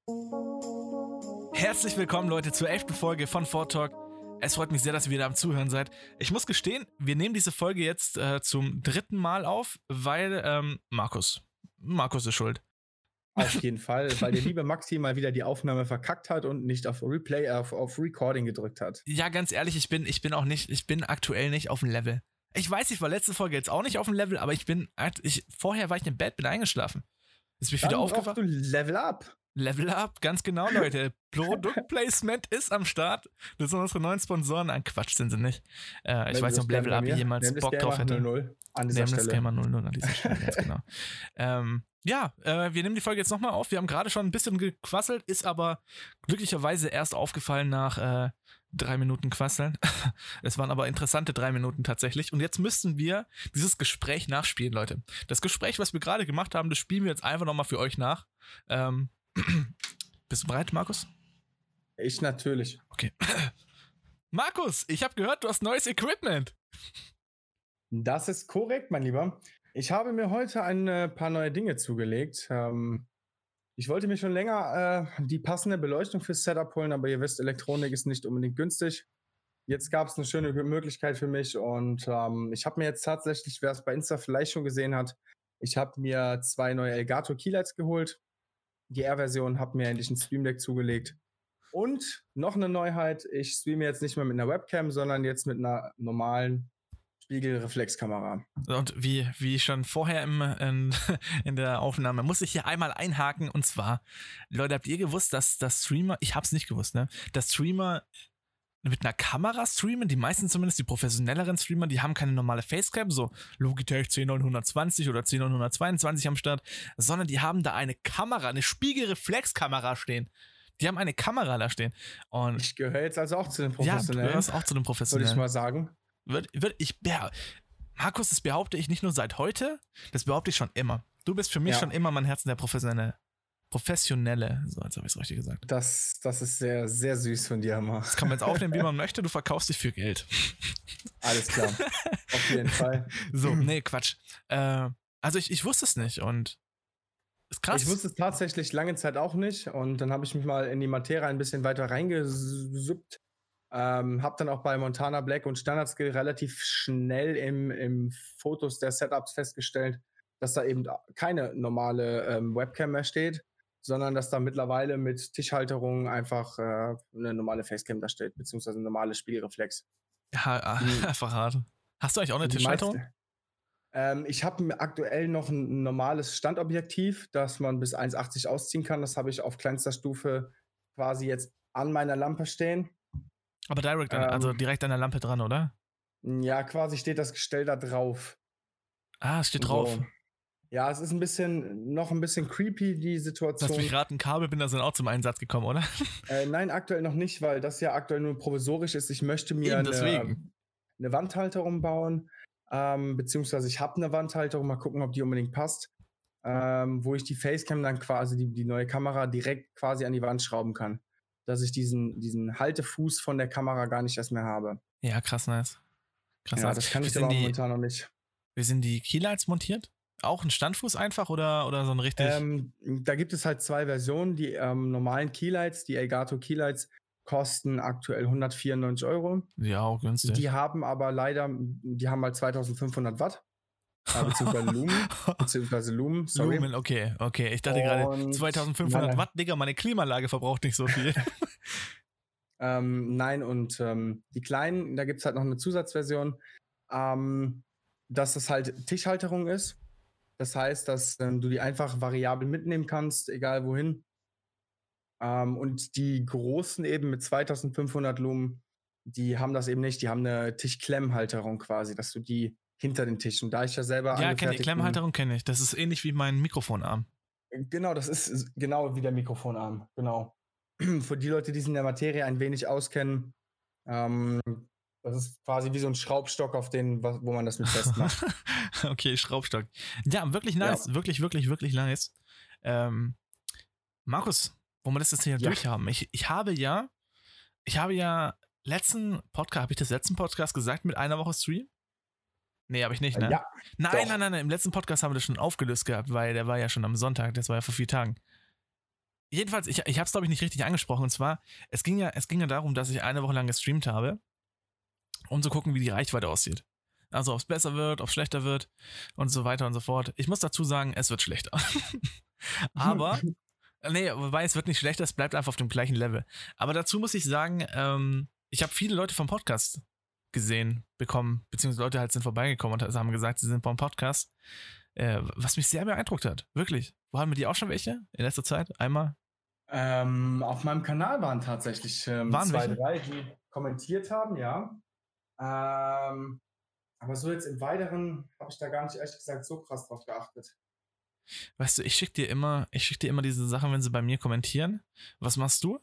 Herzlich willkommen, Leute, zur 11. Folge von Ford Talk. Es freut mich sehr, dass ihr wieder am Zuhören seid. Ich muss gestehen, wir nehmen diese Folge jetzt zum 3. Mal auf, weil Markus ist schuld. Auf jeden Fall, weil der liebe Maxi mal wieder die Aufnahme verkackt hat und nicht auf Replay, auf Recording gedrückt hat. Ja, ganz ehrlich, ich bin aktuell nicht auf dem Level. Ich weiß, ich war letzte Folge jetzt auch nicht auf dem Level, aber vorher war ich im Bett, bin eingeschlafen. Ist mir wieder aufgewacht. Du Level Up. Level Up, ganz genau, Leute. Produktplacement ist am Start. Das sind unsere neuen Sponsoren. Ein Quatsch sind sie nicht. Ich weiß nicht, ob Level Up jemals Bock drauf hätte. 00 an dieser Stelle. Disclaimer 00 an dieser Stelle, ganz genau. Wir nehmen die Folge jetzt nochmal auf. Wir haben gerade schon ein bisschen gequasselt, ist aber glücklicherweise erst aufgefallen nach 3 Minuten Quasseln. Es waren aber interessante 3 Minuten tatsächlich. Und jetzt müssten wir dieses Gespräch nachspielen, Leute. Das Gespräch, was wir gerade gemacht haben, das spielen wir jetzt einfach nochmal für euch nach. Bist du bereit, Markus? Ich natürlich. Okay. Markus, ich habe gehört, du hast neues Equipment. Das ist korrekt, mein Lieber. Ich habe mir heute ein paar neue Dinge zugelegt. Ich wollte mir schon länger die passende Beleuchtung fürs Setup holen, aber ihr wisst, Elektronik ist nicht unbedingt günstig. Jetzt gab es eine schöne Möglichkeit für mich und ich habe mir jetzt tatsächlich, wer es bei Insta vielleicht schon gesehen hat, ich habe mir 2 neue Elgato Keylights geholt. Die R-Version, habe mir endlich ein Stream Deck zugelegt. Und noch eine Neuheit, ich streame jetzt nicht mehr mit einer Webcam, sondern jetzt mit einer normalen Spiegelreflexkamera. Und wie schon vorher in der Aufnahme, muss ich hier einmal einhaken. Und zwar, Leute, habt ihr gewusst, dass das Streamer, ich hab's nicht gewusst, ne? Dass Streamer mit einer Kamera streamen, die meisten zumindest, die professionelleren Streamer, die haben keine normale Facecam, so Logitech 10920 oder 10922 am Start, sondern die haben da eine Kamera, eine Spiegelreflexkamera stehen. Die haben eine Kamera da stehen. Und ich gehöre jetzt also auch zu den Professionellen. Ja, du gehörst auch zu den Professionellen. Würde ich mal sagen. Markus, das behaupte ich nicht nur seit heute, das behaupte ich schon immer. Du bist für mich schon immer mein Herzen der Professionelle, so als habe ich es richtig gesagt. Das ist sehr, sehr süß von dir, Hammer. Das kann man jetzt aufnehmen, wie man möchte, du verkaufst dich für Geld. Alles klar, auf jeden Fall. So, nee, Quatsch. Also ich wusste es nicht und ist krass. Ich wusste es tatsächlich lange Zeit auch nicht und dann habe ich mich mal in die Materie ein bisschen weiter reingesuppt. Hab dann auch bei Montana Black und Standard Skill relativ schnell im Fotos der Setups festgestellt, dass da eben keine normale Webcam mehr steht, sondern dass da mittlerweile mit Tischhalterung einfach eine normale Facecam da steht, beziehungsweise eine normale Spiegelreflex. Ja, verraten. Hast du eigentlich auch eine Tischhalterung? Ich habe aktuell noch ein normales Standobjektiv, das man bis 1,80 ausziehen kann. Das habe ich auf kleinster Stufe quasi jetzt an meiner Lampe stehen. Aber also direkt an der Lampe dran, oder? Ja, quasi steht das Gestell da drauf. Ah, es steht drauf. So. Ja, es ist noch ein bisschen creepy, die Situation. Lass mich raten, Kabelbinder sind auch zum Einsatz gekommen, oder? Nein, aktuell noch nicht, weil das ja aktuell nur provisorisch ist. Ich möchte mir eine Wandhalterung bauen, beziehungsweise ich habe eine Wandhalterung, mal gucken, ob die unbedingt passt, wo ich die Facecam dann quasi, die neue Kamera direkt quasi an die Wand schrauben kann, dass ich diesen Haltefuß von der Kamera gar nicht erst mehr habe. Ja, krass nice. Das kann ich aber momentan noch nicht. Wie sind die Keylights montiert? Auch ein Standfuß einfach oder so ein richtig? Da gibt es halt 2 Versionen. Die normalen Keylights, die Elgato Keylights, kosten aktuell 194 €. Ja, auch günstig. Die haben aber leider, die haben halt 2500 Watt. Beziehungsweise Lumen. Sorry. Lumen, okay. Ich dachte gerade 2500 Watt, Digga, meine Klimaanlage verbraucht nicht so viel. Nein, und die kleinen, da gibt es halt noch eine Zusatzversion, dass das halt Tischhalterung ist. Das heißt, dass du die einfach variabel mitnehmen kannst, egal wohin. Und die großen eben mit 2500 Lumen, die haben das eben nicht. Die haben eine Tischklemmhalterung quasi, dass du die hinter den Tisch. Und da ich ja selber kenne ich. Klemmhalterung kenne ich. Das ist ähnlich wie mein Mikrofonarm. Genau, das ist genau wie der Mikrofonarm. Genau. Für die Leute, die sich in der Materie ein wenig auskennen, das ist quasi wie so ein Schraubstock, wo man das mit festmacht. Okay, Schraubstock. Ja, wirklich nice. Ja. Wirklich, wirklich, wirklich nice. Markus, wo wir das jetzt hier durchhaben. Ich habe ja letzten Podcast gesagt mit einer Woche Stream? Nee, habe ich nicht, ne? Ja. Nein. Im letzten Podcast haben wir das schon aufgelöst gehabt, weil der war ja schon am Sonntag, das war ja vor 4 Tagen. jedenfalls, ich habe es, glaube ich, nicht richtig angesprochen. Und zwar, es ging ja darum, dass ich eine Woche lang gestreamt habe, um zu gucken, wie die Reichweite aussieht. Also, ob es besser wird, ob es schlechter wird und so weiter und so fort. Ich muss dazu sagen, es wird schlechter. Aber, nee, wobei es wird nicht schlechter, es bleibt einfach auf dem gleichen Level. Aber dazu muss ich sagen, ich habe viele Leute vom Podcast gesehen, bekommen, beziehungsweise Leute halt sind vorbeigekommen und haben gesagt, sie sind vom Podcast. Was mich sehr beeindruckt hat. Wirklich. Wo haben wir die auch schon welche in letzter Zeit? Einmal? Auf meinem Kanal waren tatsächlich Waren 2, welche? 3, die kommentiert haben, ja. Aber so jetzt im Weiteren habe ich da gar nicht ehrlich gesagt so krass drauf geachtet. Weißt du, ich schick dir immer diese Sachen, wenn sie bei mir kommentieren. Was machst du?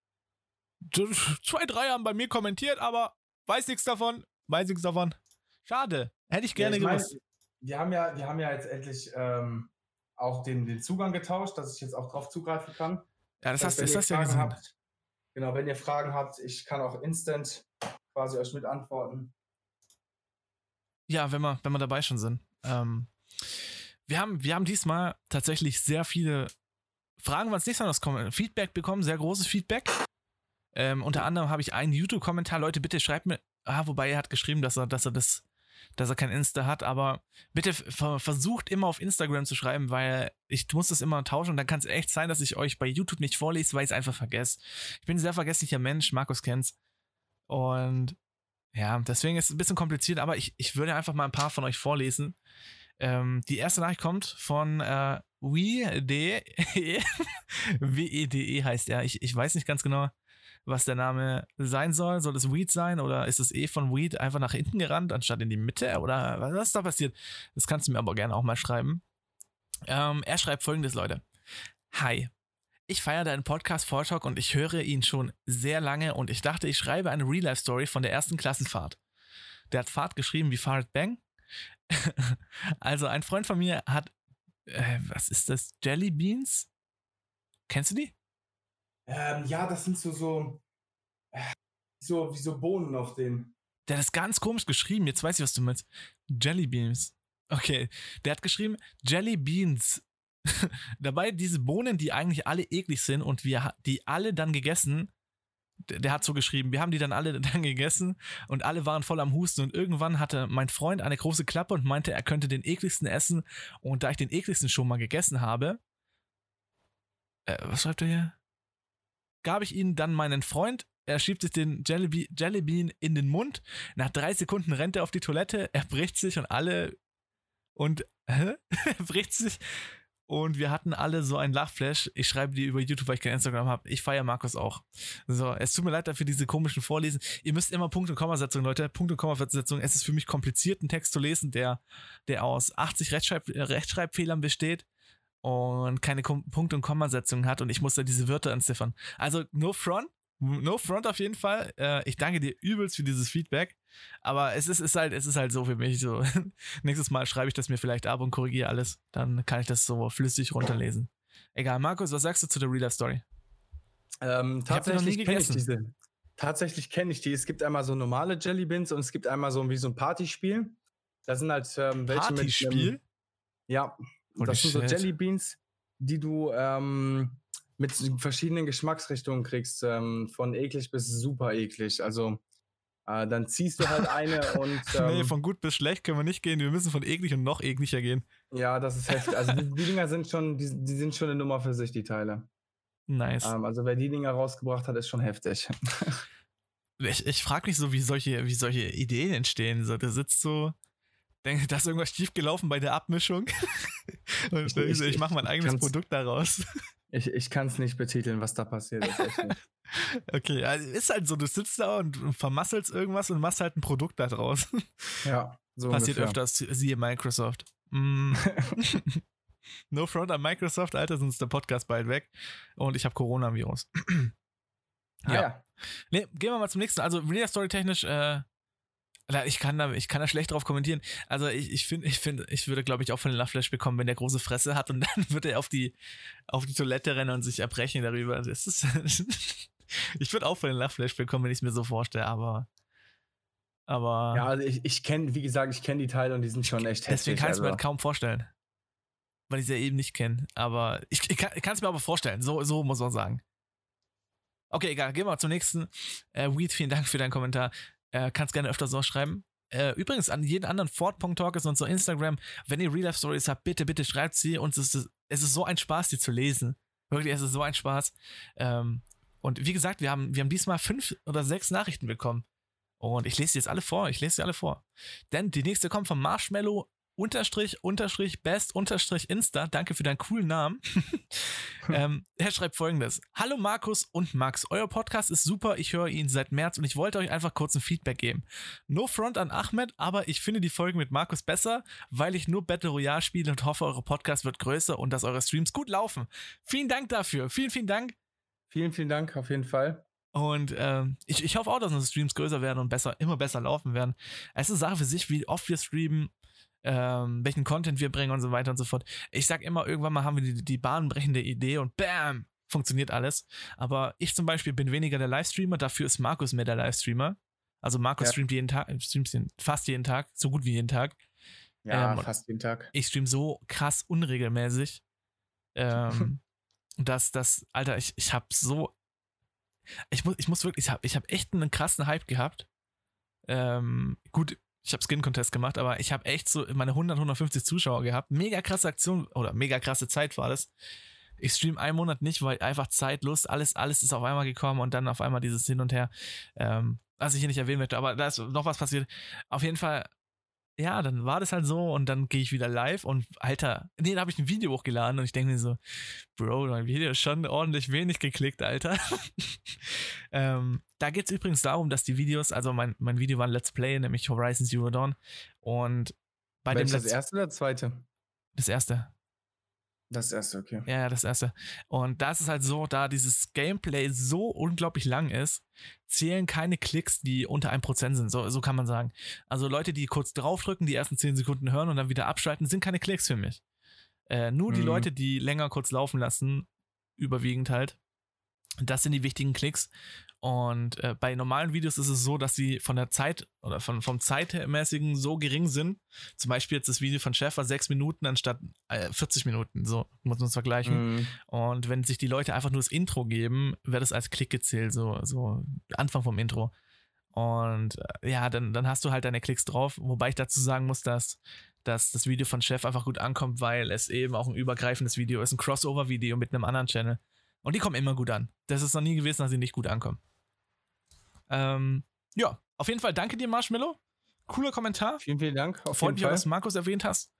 2, 3 haben bei mir kommentiert, aber weiß nichts davon. Schade. Hätte ich gerne gewusst. Wir haben ja jetzt endlich auch den Zugang getauscht, dass ich jetzt auch drauf zugreifen kann. Ja, das hast du ja Fragen gesehen. habt, genau, wenn ihr Fragen habt, ich kann auch instant quasi euch mit antworten. Ja, wenn wir dabei schon sind. Wir haben diesmal tatsächlich sehr viele Fragen, was nächstes Mal noch kommen. Feedback bekommen, sehr großes Feedback. Unter anderem habe ich einen YouTube-Kommentar. Leute, bitte schreibt mir. Wobei er hat geschrieben, dass er kein Insta hat, aber bitte versucht immer auf Instagram zu schreiben, weil ich muss das immer tauschen und dann kann es echt sein, dass ich euch bei YouTube nicht vorlese, weil ich es einfach vergesse. Ich bin ein sehr vergesslicher Mensch, Markus kennt's. Und ja, deswegen ist es ein bisschen kompliziert, aber ich würde einfach mal ein paar von euch vorlesen. Die erste Nachricht kommt von WEDE. WEDE heißt er. Ich weiß nicht ganz genau, was der Name sein soll. Soll es Weed sein oder ist das von Weed einfach nach hinten gerannt, anstatt in die Mitte? Oder was ist da passiert? Das kannst du mir aber gerne auch mal schreiben. Er schreibt folgendes, Leute. Hi. Ich feiere deinen Podcast Vortalk und ich höre ihn schon sehr lange und ich dachte, ich schreibe eine Real-Life-Story von der ersten Klassenfahrt. Der hat Fahrt geschrieben wie Fahrrad Bang. Also ein Freund von mir hat, was ist das? Jelly Beans? Kennst du die? Ja, das sind so Bohnen auf denen. Der hat das ganz komisch geschrieben. Jetzt weiß ich, was du meinst. Jelly Beans. Okay. Der hat geschrieben Jelly Beans. Dabei diese Bohnen, die eigentlich alle eklig sind und wir die alle dann gegessen. Der hat so geschrieben, wir haben die dann alle dann gegessen und alle waren voll am Husten und irgendwann hatte mein Freund eine große Klappe und meinte, er könnte den ekligsten essen und da ich den ekligsten schon mal gegessen habe, was schreibt er hier? Gab ich ihn dann meinen Freund, er schiebt sich den Jellybean in den Mund, nach 3 Sekunden rennt er auf die Toilette, er bricht sich er bricht sich und wir hatten alle so einen Lachflash. Ich schreibe dir über YouTube, weil ich kein Instagram habe. Ich feiere Markus auch. So, es tut mir leid dafür diese komischen Vorlesen. Ihr müsst immer Punkt- und Kommasetzungen, Leute. Punkt- und Kommasetzungen. Es ist für mich kompliziert, einen Text zu lesen, der aus 80 Rechtschreibfehlern besteht und keine Punkt- und Kommasetzungen hat und ich muss da diese Wörter entziffern. Also, no front auf jeden Fall. Ich danke dir übelst für dieses Feedback. Aber es ist halt so für mich. So. Nächstes Mal schreibe ich das mir vielleicht ab und korrigiere alles. Dann kann ich das so flüssig runterlesen. Egal, Markus, was sagst du zu der Real-Life-Story? Tatsächlich kenne ich die. Es gibt einmal so normale Jellybeans und es gibt einmal so wie so ein Partyspiel. Da sind halt welche Partyspiel? Ja, das sind so Jellybeans, die du mit verschiedenen Geschmacksrichtungen kriegst, von eklig bis super eklig. Also dann ziehst du halt eine und nee, von gut bis schlecht können wir nicht gehen. Wir müssen von eklig und noch ekliger gehen. Ja, das ist heftig. Also die Dinger sind schon, die sind schon eine Nummer für sich, die Teile. Nice. Also wer die Dinger rausgebracht hat, ist schon heftig. Ich frage mich so, wie solche Ideen entstehen. So, der sitzt so, denkt, da ist irgendwas schiefgelaufen bei der Abmischung. Und ich mache mein eigenes Produkt daraus. Ich kann es nicht betiteln, was da passiert ist. Echt nicht. Okay, also ist halt so, du sitzt da und vermasselst irgendwas und machst halt ein Produkt da draus. Ja, so passiert ungefähr. öfters, siehe Microsoft. No front an Microsoft, Alter, sonst ist der Podcast bald weg. Und ich habe Coronavirus. Ja. Nee, gehen wir mal zum nächsten. Also, Real Story technisch, ich kann da schlecht drauf kommentieren. Also, ich würde, glaube ich, auch von den Lachflash bekommen, wenn der große Fresse hat und dann würde er auf die Toilette rennen und sich erbrechen darüber. Ich würde auch von den Lachflash bekommen, wenn ich es mir so vorstelle, aber. Ja, also ich kenne die Teile und die sind schon echt heftig. Deswegen kann ich es mir halt kaum vorstellen. weil ich sie ja eben nicht kenne. Aber ich kann es mir aber vorstellen. So muss man sagen. Okay, egal. Gehen wir zum nächsten. Weed, vielen Dank für deinen Kommentar. Kannst gerne öfter so schreiben. Übrigens, an jeden anderen Ford.Talk ist und so Instagram, wenn ihr Real-Life-Stories habt, bitte schreibt sie. Und es ist so ein Spaß, die zu lesen. Wirklich, es ist so ein Spaß. Und wie gesagt, wir haben diesmal 5 oder 6 Nachrichten bekommen. Und ich lese sie jetzt alle vor. Denn die nächste kommt von Marshmallow _best _insta. Danke für deinen coolen Namen. Er schreibt folgendes: Hallo Markus und Max, euer Podcast ist super, ich höre ihn seit März und ich wollte euch einfach kurz ein Feedback geben. No front an Ahmed, aber ich finde die Folgen mit Markus besser, weil ich nur Battle Royale spiele und hoffe, eure Podcast wird größer und dass eure Streams gut laufen. Vielen Dank dafür. Vielen Dank. Vielen Dank, auf jeden Fall. Und ich hoffe auch, dass unsere Streams größer werden und immer besser laufen werden. Es ist eine Sache für sich, wie oft wir streamen, welchen Content wir bringen und so weiter und so fort. Ich sag immer, irgendwann mal haben wir die bahnbrechende Idee und bam, funktioniert alles. Aber ich zum Beispiel bin weniger der Livestreamer, dafür ist Markus mehr der Livestreamer. Also Markus streamt fast jeden Tag, so gut wie jeden Tag. Ja, fast jeden Tag. Ich stream so krass unregelmäßig. Alter, ich hab so. Ich muss wirklich, ich hab echt einen krassen Hype gehabt. Gut, ich habe Skin Contest gemacht, aber ich habe echt so meine 150 Zuschauer gehabt. Mega krasse Aktion oder mega krasse Zeit war das. Ich stream einen Monat nicht, weil einfach Zeit, Lust, alles ist auf einmal gekommen und dann auf einmal dieses Hin und Her, was ich hier nicht erwähnen möchte, aber da ist noch was passiert. Auf jeden Fall, ja, dann war das halt so und dann gehe ich wieder live und Alter, da habe ich ein Video hochgeladen und ich denke mir so, Bro, mein Video ist schon ordentlich wenig geklickt, Alter. Da geht es übrigens darum, dass die Videos, also mein Video war ein Let's Play, nämlich Horizon Zero Dawn und bei dem das erste oder zweite? Das erste. Das erste, okay. Ja, das erste. Und da ist es halt so, da dieses Gameplay so unglaublich lang ist, zählen keine Klicks, die unter 1% sind. So kann man sagen. Also Leute, die kurz draufdrücken, die ersten 10 Sekunden hören und dann wieder abschalten, sind keine Klicks für mich. Nur die Leute, die länger kurz laufen lassen, überwiegend halt. Das sind die wichtigen Klicks. Und bei normalen Videos ist es so, dass sie von der Zeit oder vom Zeitmäßigen so gering sind. Zum Beispiel jetzt das Video von Chef war 6 Minuten anstatt 40 Minuten. So muss man es vergleichen. Und wenn sich die Leute einfach nur das Intro geben, wird es als Klick gezählt, so Anfang vom Intro. Und ja, dann hast du halt deine Klicks drauf. Wobei ich dazu sagen muss, dass das Video von Chef einfach gut ankommt, weil es eben auch ein übergreifendes Video ist, ein Crossover-Video mit einem anderen Channel. Und die kommen immer gut an. Das ist noch nie gewesen, dass sie nicht gut ankommen. Ja, auf jeden Fall danke dir, Marshmallow. Cooler Kommentar. Vielen Dank. Freut mich auch, dass du Markus erwähnt hast.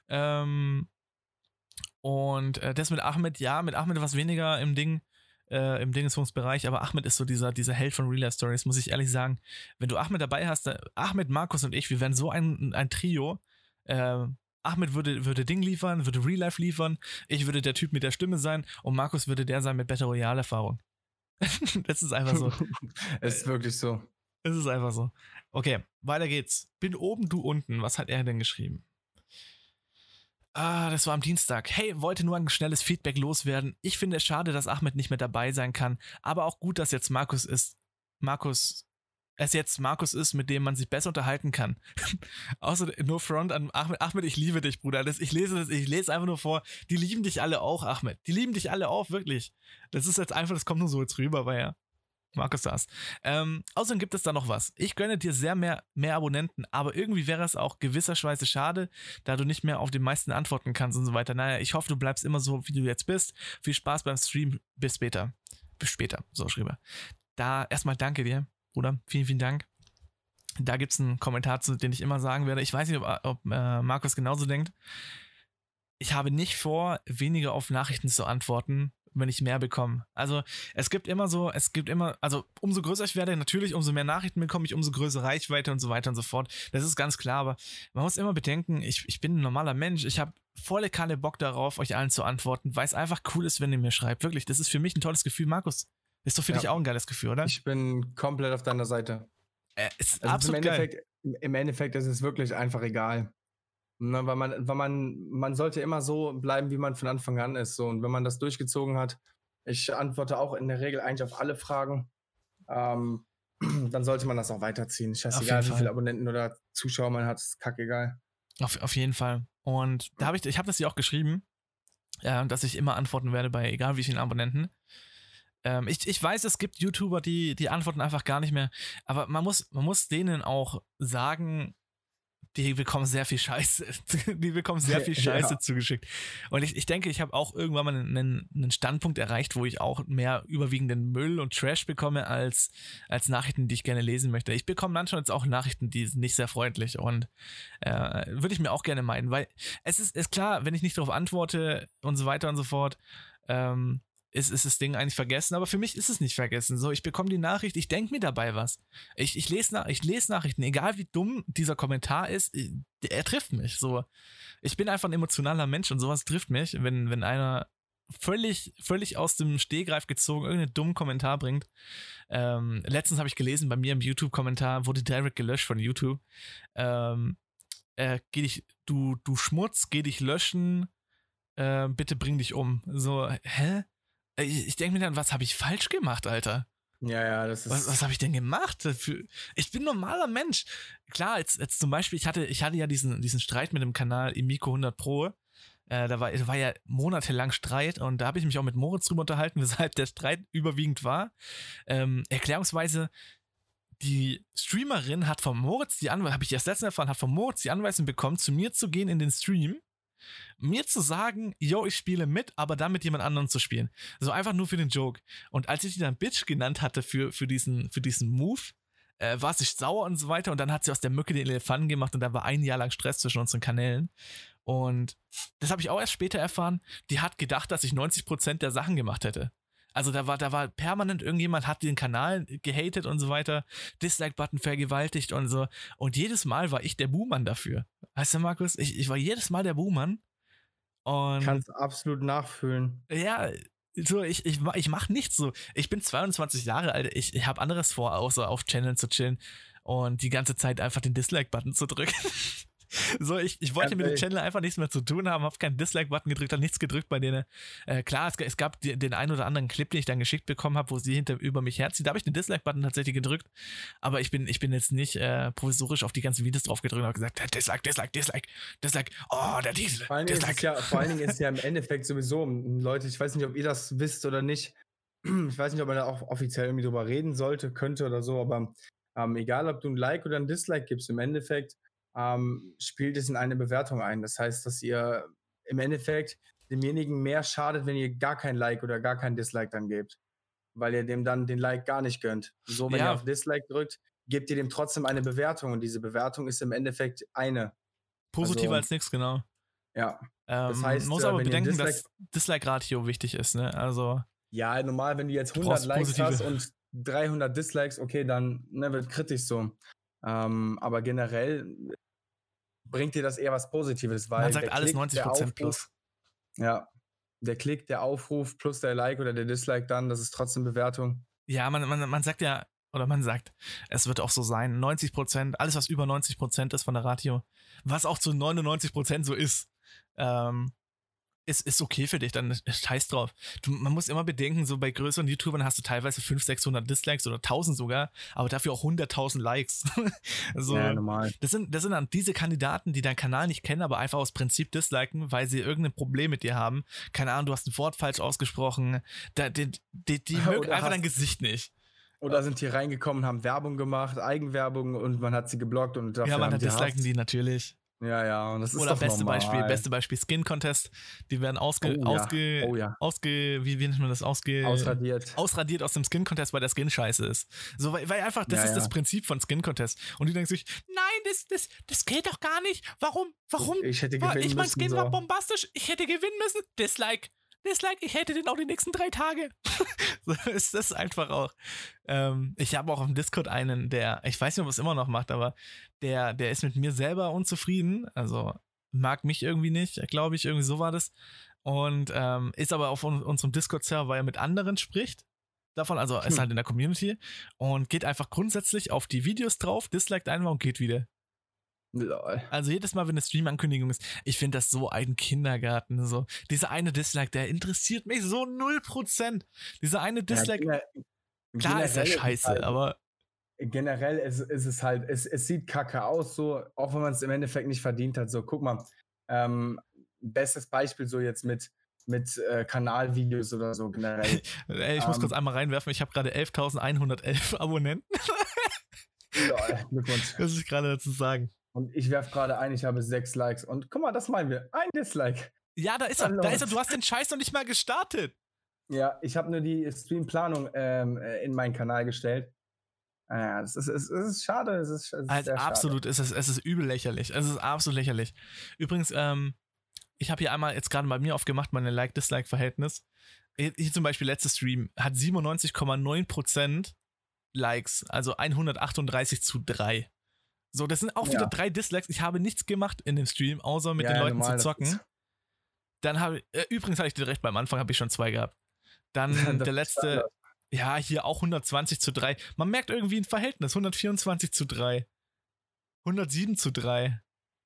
Und das mit Ahmed, ja, mit Ahmed was weniger im Dingensfunksbereich, aber Ahmed ist so dieser Held von Real Life Stories, muss ich ehrlich sagen. Wenn du Ahmed dabei hast, Ahmed, Markus und ich, wir wären so ein Trio. Ahmed würde Ding liefern, würde Real Life liefern, ich würde der Typ mit der Stimme sein und Markus würde der sein mit Battle Royale Erfahrung. Das ist einfach so. Es ist wirklich so. Es ist einfach so. Okay, weiter geht's. Bin oben, du unten. Was hat er denn geschrieben? Das war am Dienstag. Hey, wollte nur ein schnelles Feedback loswerden. Ich finde es schade, dass Ahmed nicht mehr dabei sein kann, aber auch gut, dass jetzt Markus ist, mit dem man sich besser unterhalten kann. Außer no front an Ahmed. Ahmed, ich liebe dich, Bruder. Ich lese einfach nur vor. Die lieben dich alle auch, Ahmed. Die lieben dich alle auch, wirklich. Das ist jetzt einfach, das kommt nur so jetzt rüber, weil ja, Markus saß. Außerdem gibt es da noch was. Ich gönne dir sehr mehr Abonnenten, aber irgendwie wäre es auch gewisserweise schade, da du nicht mehr auf die meisten antworten kannst und so weiter. Naja, ich hoffe, du bleibst immer so, wie du jetzt bist. Viel Spaß beim Stream. Bis später. Bis später, so schrieb er. Da erstmal danke dir, Bruder. Vielen Dank. Da gibt es einen Kommentar zu, den ich immer sagen werde. Ich weiß nicht, ob Markus genauso denkt. Ich habe nicht vor, weniger auf Nachrichten zu antworten, wenn ich mehr bekomme. Also also umso größer ich werde, natürlich, umso mehr Nachrichten bekomme ich, umso größere Reichweite und so weiter und so fort. Das ist ganz klar, aber man muss immer bedenken, ich bin ein normaler Mensch, ich habe volle Kanne Bock darauf, euch allen zu antworten, weil es einfach cool ist, wenn ihr mir schreibt. Wirklich, das ist für mich ein tolles Gefühl. Markus, ist doch für dich auch ein geiles Gefühl, oder? Ich bin komplett auf deiner Seite. Ist also absolut geil. Im Endeffekt ist es wirklich einfach egal. Ne, weil man sollte immer so bleiben, wie man von Anfang an ist. So. Und wenn man das durchgezogen hat, ich antworte auch in der Regel eigentlich auf alle Fragen, dann sollte man das auch weiterziehen. Scheißegal, wie viele Abonnenten oder Zuschauer man hat, ist kackegal. Auf jeden Fall. Und da ich habe das ja auch geschrieben, dass ich immer antworten werde bei egal wie vielen Abonnenten. Ich weiß, es gibt YouTuber, die antworten einfach gar nicht mehr, aber man muss denen auch sagen, die bekommen sehr viel Scheiße. Die bekommen sehr viel Scheiße Ja. zugeschickt. Und ich denke, ich habe auch irgendwann mal einen Standpunkt erreicht, wo ich auch mehr überwiegenden Müll und Trash bekomme als Nachrichten, die ich gerne lesen möchte. Ich bekomme manchmal jetzt auch Nachrichten, die sind nicht sehr freundlich und würde ich mir auch gerne meiden, weil es ist klar, wenn ich nicht darauf antworte und so weiter und so fort, ist das Ding eigentlich vergessen, aber für mich ist es nicht vergessen. So, ich bekomme die Nachricht, ich denke mir dabei was. Ich lese Nachrichten, egal wie dumm dieser Kommentar ist, er trifft mich. So, ich bin einfach ein emotionaler Mensch und sowas trifft mich, wenn einer völlig aus dem Stehgreif gezogen irgendeinen dummen Kommentar bringt. Letztens habe ich gelesen, bei mir im YouTube-Kommentar wurde direkt gelöscht von YouTube. Du Schmutz, geh dich löschen, bitte bring dich um. So, hä? Ich denke mir dann, was habe ich falsch gemacht, Alter? Ja, das ist. Was habe ich denn gemacht? Ich bin ein normaler Mensch. Klar, jetzt zum Beispiel, ich hatte ja diesen Streit mit dem Kanal Imiko 100 Pro. Da war ja monatelang Streit und da habe ich mich auch mit Moritz drüber unterhalten, weshalb der Streit überwiegend war. Erklärungsweise, die Streamerin hat von Moritz habe ich erst letztens erfahren, hat von Moritz die Anweisung bekommen, zu mir zu gehen in den Stream, mir zu sagen, yo, ich spiele mit, aber dann mit jemand anderem zu spielen. So einfach nur für den Joke. Und als ich die dann Bitch genannt hatte für diesen Move, war sie sauer und so weiter und dann hat sie aus der Mücke den Elefanten gemacht und da war ein Jahr lang Stress zwischen unseren Kanälen. Und das habe ich auch erst später erfahren. Die hat gedacht, dass ich 90% der Sachen gemacht hätte. Also da war permanent irgendjemand, hat den Kanal gehatet und so weiter, Dislike-Button vergewaltigt und so. Und jedes Mal war ich der Buhmann dafür. Weißt du, Markus? Ich war jedes Mal der Buhmann. Und Kannst absolut nachfühlen. ja, so, ich mach nichts so. Ich bin 22 Jahre alt, ich habe anderes vor, außer auf Channel zu chillen und die ganze Zeit einfach den Dislike-Button zu drücken. So, ich wollte mit dem Channel einfach nichts mehr zu tun haben, habe keinen Dislike-Button gedrückt, habe nichts gedrückt bei denen. Klar, es gab den einen oder anderen Clip, den ich dann geschickt bekommen habe, wo sie über mich herzieht. Da habe ich den Dislike-Button tatsächlich gedrückt, aber ich bin jetzt nicht provisorisch auf die ganzen Videos drauf gedrückt und habe gesagt, Dislike, oh, der Diesel, Vor allen Dingen ist ja im Endeffekt sowieso, Leute, ich weiß nicht, ob ihr das wisst oder nicht. Ich weiß nicht, ob man da auch offiziell irgendwie drüber reden sollte, könnte oder so, aber egal, ob du ein Like oder ein Dislike gibst, im Endeffekt spielt es in eine Bewertung ein. Das heißt, dass ihr im Endeffekt demjenigen mehr schadet, wenn ihr gar kein Like oder gar kein Dislike dann gebt. Weil ihr dem dann den Like gar nicht gönnt. So, wenn ihr auf Dislike drückt, gebt ihr dem trotzdem eine Bewertung und diese Bewertung ist im Endeffekt eine. Positiver als nichts, genau. Ja. Das heißt, man muss aber bedenken, dass Dislike-Ratio wichtig ist, ne? Also. Ja, normal, wenn du jetzt 100 Likes hast und 300 Dislikes, okay, dann wird kritisch so. Aber generell bringt dir das eher was Positives, weil man sagt alles 90% plus. Ja, der Klick, der Aufruf plus der Like oder der Dislike dann, das ist trotzdem Bewertung. Ja, man sagt ja, oder man sagt, es wird auch so sein, 90%, alles was über 90% ist von der Ratio, was auch zu 99% so ist, ist okay für dich, dann scheiß drauf. Man muss immer bedenken, so bei größeren YouTubern hast du teilweise 500, 600 Dislikes oder 1000 sogar, aber dafür auch 100.000 Likes. Also, ja, normal. Das sind dann diese Kandidaten, die deinen Kanal nicht kennen, aber einfach aus Prinzip disliken, weil sie irgendein Problem mit dir haben. Keine Ahnung, du hast ein Wort falsch ausgesprochen. Die mögen einfach dein Gesicht nicht. Oder sind hier reingekommen, haben Werbung gemacht, Eigenwerbung und man hat sie geblockt und dafür ja, man hat disliken die natürlich. Ja, und das ist oder doch beste normal. Beispiel Skin Contest, die werden wie nennt man das? Ausradiert aus dem Skin Contest, weil der Skin scheiße ist. So, weil einfach, das ist das Prinzip von Skin Contest. Und die denken sich, nein, das geht doch gar nicht. Warum? Ich hätte gewinnen müssen. Mein Skin war bombastisch, ich hätte gewinnen müssen. Dislike, ich hätte den auch die nächsten 3 Tage. So ist das einfach auch. Ich habe auch im Discord einen, der, ich weiß nicht, ob er es immer noch macht, aber der ist mit mir selber unzufrieden. Also mag mich irgendwie nicht, glaube ich, irgendwie so war das. Und ist aber auf unserem Discord-Server, weil er mit anderen spricht. Davon, also ist halt in der Community und geht einfach grundsätzlich auf die Videos drauf, disliked einfach und geht wieder. Also jedes Mal, wenn eine Stream-Ankündigung ist, ich finde das so ein Kindergarten. So. Dieser eine Dislike, der interessiert mich so 0%. Dieser eine Dislike, klar ist der scheiße, halt, aber generell ist es halt, es sieht kacke aus, so, auch wenn man es im Endeffekt nicht verdient hat. So, guck mal, bestes Beispiel so jetzt mit mit Kanalvideos oder so generell. Ey, ich muss kurz einmal reinwerfen, ich habe gerade 11.111 Abonnenten. Ja, Glückwunsch. Das ist gerade dazu sagen. Und ich werfe gerade ein, ich habe 6 Likes. Und guck mal, das meinen wir. Ein Dislike. Ja, da ist er. Du hast den Scheiß noch nicht mal gestartet. Ja, ich habe nur die Streamplanung in meinen Kanal gestellt. Ja, es ist schade. Es ist sehr absolut, schade. es ist übel lächerlich. Es ist absolut lächerlich. Übrigens, ich habe hier einmal jetzt gerade bei mir aufgemacht, meine Like-Dislike-Verhältnis. Hier zum Beispiel letzter Stream hat 97,9% Likes, also 138:3. So, das sind auch wieder 3 Dislikes. Ich habe nichts gemacht in dem Stream, außer mit den Leuten zu zocken. Dann übrigens hatte ich direkt beim Anfang, habe ich schon 2 gehabt. Dann der letzte, ja, hier auch 120:3. Man merkt irgendwie ein Verhältnis, 124:3. 107:3.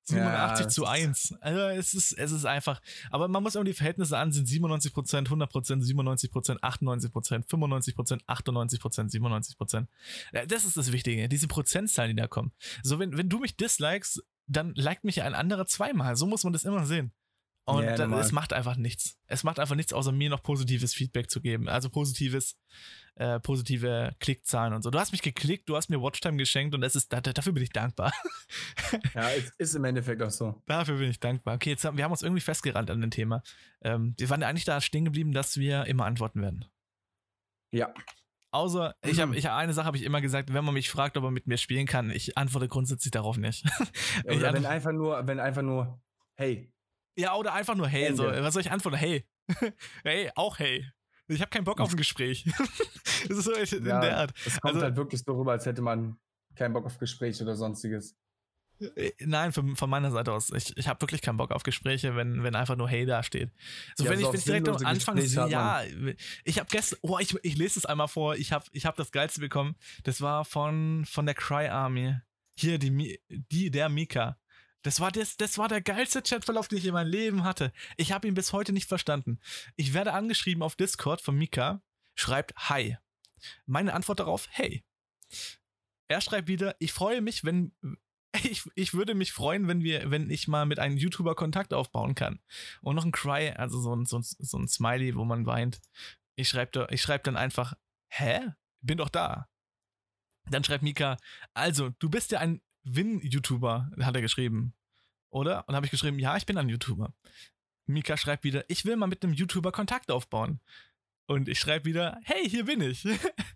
87:1. Also es ist einfach, aber man muss immer die Verhältnisse ansehen, 97%, 100%, 97%, 98%, 95%, 98%, 97%. Das ist das Wichtige, diese Prozentzahlen, die da kommen. So, wenn du mich dislikest, dann liked mich ein anderer 2-mal. So muss man das immer sehen. Und es macht einfach nichts. Es macht einfach nichts, außer mir noch positives Feedback zu geben. Also positive Klickzahlen und so. Du hast mich geklickt, du hast mir Watchtime geschenkt und dafür bin ich dankbar. Ja, es ist im Endeffekt auch so. Dafür bin ich dankbar. Okay, wir haben uns irgendwie festgerannt an dem Thema. Wir waren ja eigentlich da stehen geblieben, dass wir immer antworten werden. Ja. Außer, eine Sache habe ich immer gesagt, wenn man mich fragt, ob er mit mir spielen kann, ich antworte grundsätzlich darauf nicht. Oder wenn einfach nur, hey. Ja, oder einfach nur hey. So, was soll ich antworten? Hey. Hey, auch hey. Ich habe keinen Bock auf ein Gespräch. Das ist so in der Art. Es kommt halt wirklich so rüber, als hätte man keinen Bock auf Gespräch oder sonstiges. Nein, von meiner Seite aus. Ich habe wirklich keinen Bock auf Gespräche, wenn einfach nur hey da steht. So, wenn ich direkt am Anfang sehe, ja, ich habe gestern, ich lese es einmal vor, ich hab das Geilste bekommen. Das war von der Cry Army. Hier, der Mika. Das war der geilste Chatverlauf, den ich in meinem Leben hatte. Ich habe ihn bis heute nicht verstanden. Ich werde angeschrieben auf Discord von Mika, schreibt Hi. Meine Antwort darauf, hey. Er schreibt wieder, ich freue mich, ich würde mich freuen, wenn ich mal mit einem YouTuber Kontakt aufbauen kann. Und noch ein Cry, also so ein Smiley, wo man weint. Ich schreib dann einfach, hä? Bin doch da. Dann schreibt Mika, also, du bist ja ein Win-YouTuber, hat er geschrieben. Oder? Und habe ich geschrieben, ja, ich bin ein YouTuber. Mika schreibt wieder, ich will mal mit einem YouTuber Kontakt aufbauen. Und ich schreibe wieder, hey, hier bin ich.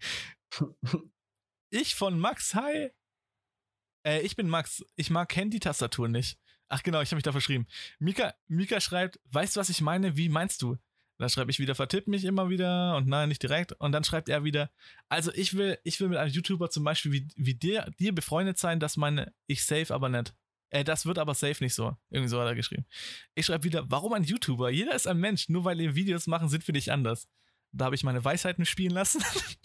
Ich von Max, hi. Ich bin Max, ich mag Handy-Tastatur nicht. Ach genau, ich habe mich da verschrieben. Mika schreibt, weißt du, was ich meine? Wie meinst du? Dann schreibe ich wieder, vertipp mich immer wieder und nein, nicht direkt. Und dann schreibt er wieder, also ich will mit einem YouTuber zum Beispiel wie dir befreundet sein, das meine ich safe aber nicht. Das wird aber safe nicht so. Irgendwie so hat er geschrieben. Ich schreibe wieder, warum ein YouTuber? Jeder ist ein Mensch, nur weil wir Videos machen, sind wir nicht anders. Da habe ich meine Weisheiten spielen lassen.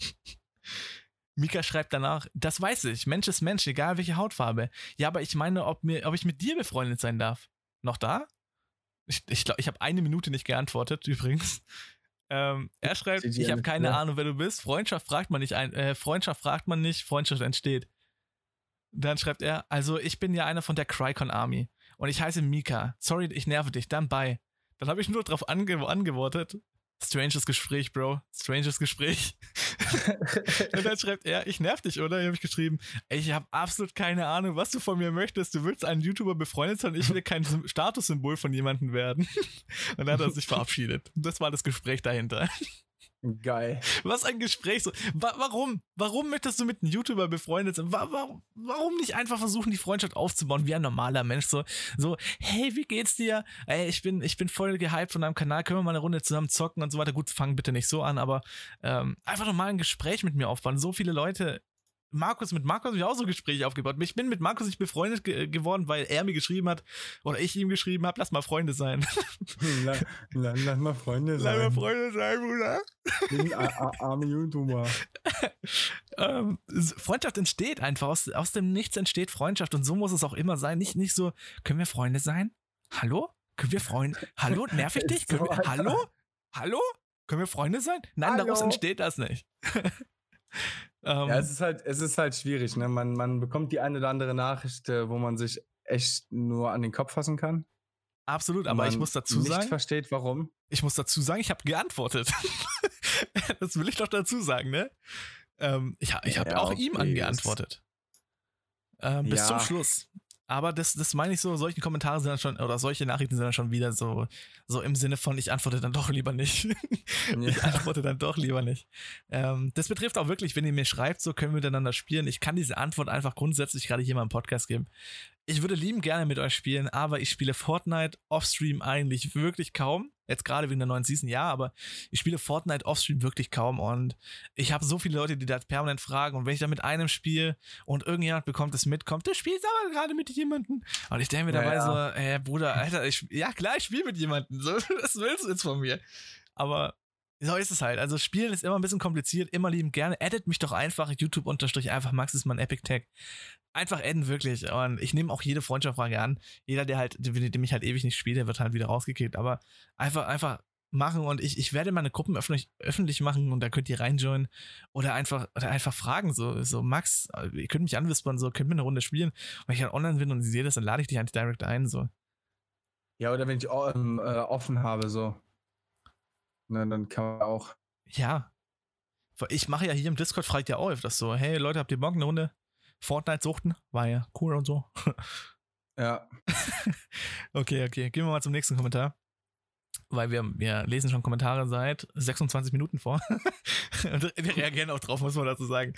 Mika schreibt danach, das weiß ich, Mensch ist Mensch, egal welche Hautfarbe. Ja, aber ich meine, ob ich mit dir befreundet sein darf. Noch da? Ich glaube, ich habe 1 Minute nicht geantwortet, übrigens. Er schreibt, ich habe keine Ahnung, wer du bist. Freundschaft fragt man nicht, Freundschaft entsteht. Dann schreibt er, also ich bin ja einer von der Crycon Army und ich heiße Mika. Sorry, ich nerve dich, dann bye. Dann habe ich nur darauf angewortet. Stranges Gespräch, Bro. Stranges Gespräch. Und dann schreibt er, ich nerv dich, oder? Ich habe geschrieben, ich habe absolut keine Ahnung, was du von mir möchtest. Du willst einen YouTuber befreundet sein, ich will kein Statussymbol von jemandem werden. Und dann hat er sich verabschiedet. Das war das Gespräch dahinter. Geil. Was ein Gespräch. So. Warum? Warum möchtest du mit einem YouTuber befreundet sein? Warum nicht einfach versuchen, die Freundschaft aufzubauen wie ein normaler Mensch? So, hey, wie geht's dir? Ey, ich bin voll gehypt von deinem Kanal. Können wir mal eine Runde zusammen zocken und so weiter? Gut, fang bitte nicht so an, aber einfach nochmal ein Gespräch mit mir aufbauen. So viele Leute. Mit Markus habe ich auch so Gespräche aufgebaut. Ich bin mit Markus nicht befreundet geworden, weil er mir geschrieben hat oder ich ihm geschrieben habe, lass mal Freunde sein. Lass mal Freunde sein. Lass mal Freunde sein, Bruder. Ich bin ein armer YouTuber. Freundschaft entsteht einfach. Aus dem Nichts entsteht Freundschaft und so muss es auch immer sein. Nicht so, können wir Freunde sein? Hallo? Können wir Freunde? Hallo? Nerv ich dich? Hallo? Hallo? Können wir Freunde sein? Nein, daraus entsteht das nicht. Ja, es ist halt schwierig, ne? Man bekommt die eine oder andere Nachricht, wo man sich echt nur an den Kopf fassen kann. Absolut, aber ich muss dazu nicht sagen, versteht, warum. ich habe geantwortet. Das will ich doch dazu sagen, ne? Ich habe Ja, auch ihm okay, angeantwortet. Bis zum Ja. Schluss. Aber das meine ich so, solche Kommentare sind dann schon, oder solche Nachrichten sind dann schon wieder so im Sinne von, ich antworte dann doch lieber nicht. Ich antworte dann doch lieber nicht. Das betrifft auch wirklich, wenn ihr mir schreibt, so können wir miteinander spielen. Ich kann diese Antwort einfach grundsätzlich gerade hier mal im Podcast geben. Ich würde lieben gerne mit euch spielen, aber ich spiele Fortnite offstream eigentlich wirklich kaum. Jetzt gerade wegen der neuen Season, ja, aber ich spiele Fortnite offstream wirklich kaum und ich habe so viele Leute, die das permanent fragen und wenn ich da mit einem spiele und irgendjemand bekommt es mitkommt, du spielst aber gerade mit jemandem und ich denke mir dabei so, Bruder, Alter, ja klar, ich spiele mit jemandem, so, was willst du jetzt von mir? Aber so ist es halt, also Spielen ist immer ein bisschen kompliziert, immer liebend gerne, addet mich doch einfach, YouTube_einfach Max ist mein Epic Tag. Einfach adden, wirklich. Und ich nehme auch jede Freundschaftsfrage an. Jeder, der mich halt ewig nicht spielt, der wird halt wieder rausgekickt. Aber einfach machen und ich werde meine Gruppen öffentlich machen und da könnt ihr reinjoinen oder einfach fragen, so Max, ihr könnt mich anwispern, so könnt mir eine Runde spielen. Und wenn ich halt online bin und ich sehe das, dann lade ich dich halt direkt ein, so. Ja, oder wenn ich offen habe, so. Na, dann kann man auch. Ja. Ich mache ja hier im Discord, fragt ja auch öfters so, hey Leute, habt ihr Bock, eine Runde Fortnite suchten? War ja cool und so. Ja. Okay, gehen wir mal zum nächsten Kommentar. Weil wir lesen schon Kommentare seit 26 Minuten vor. Und wir reagieren auch drauf, muss man dazu sagen.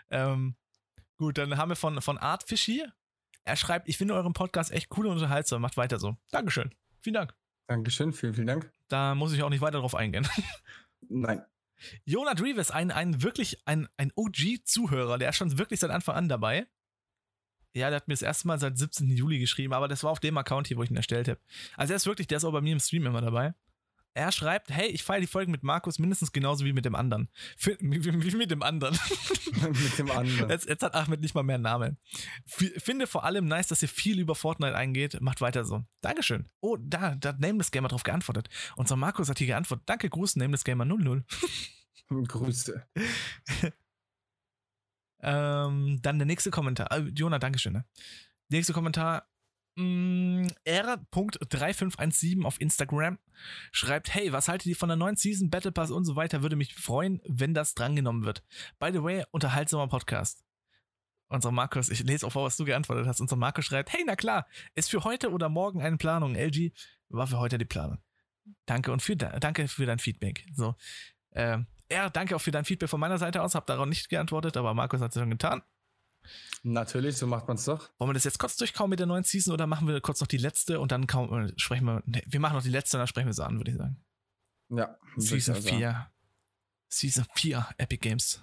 Gut, dann haben wir von Artfishy. Er schreibt, ich finde euren Podcast echt cool und unterhaltsam. Macht weiter so. Dankeschön. Vielen Dank. Dankeschön, vielen Dank. Da muss ich auch nicht weiter drauf eingehen. Nein. Jonah Dreves, ein OG-Zuhörer, der ist schon wirklich seit Anfang an dabei. Ja, der hat mir das erste Mal seit 17. Juli geschrieben, aber das war auf dem Account hier, wo ich ihn erstellt habe. Also der ist auch bei mir im Stream immer dabei. Er schreibt, hey, ich feiere die Folgen mit Markus mindestens genauso wie mit dem anderen. Wie mit dem anderen. Mit dem anderen. Jetzt hat Ahmed nicht mal mehr einen Namen. Finde vor allem nice, dass ihr viel über Fortnite eingeht. Macht weiter so. Dankeschön. Oh, da hat Nameless Gamer drauf geantwortet. Unser Markus hat hier geantwortet. Danke, Gruß, Nameless Gamer 00. Grüße. Dann der nächste Kommentar. Jonah, Dankeschön. Ne? Nächster Kommentar. R.3517 auf Instagram schreibt, hey, was haltet ihr von der neuen Season, Battle Pass und so weiter? Würde mich freuen, wenn das drangenommen wird. By the way, unterhaltsamer Podcast. Unser Markus, ich lese auch vor, was du geantwortet hast. Unser Markus schreibt, hey, na klar, ist für heute oder morgen eine Planung. LG war für heute die Planung. Danke und danke für dein Feedback. So, danke auch für dein Feedback von meiner Seite aus. Hab darauf nicht geantwortet, aber Markus hat es schon getan. Natürlich, so macht man es doch. Wollen wir das jetzt kurz durchkauen mit der neuen Season oder machen wir kurz noch die letzte und dann sprechen wir. Ne, wir machen noch die letzte und dann sprechen wir sie an, würde ich sagen. Ja. Season 4. Season 4 Epic Games.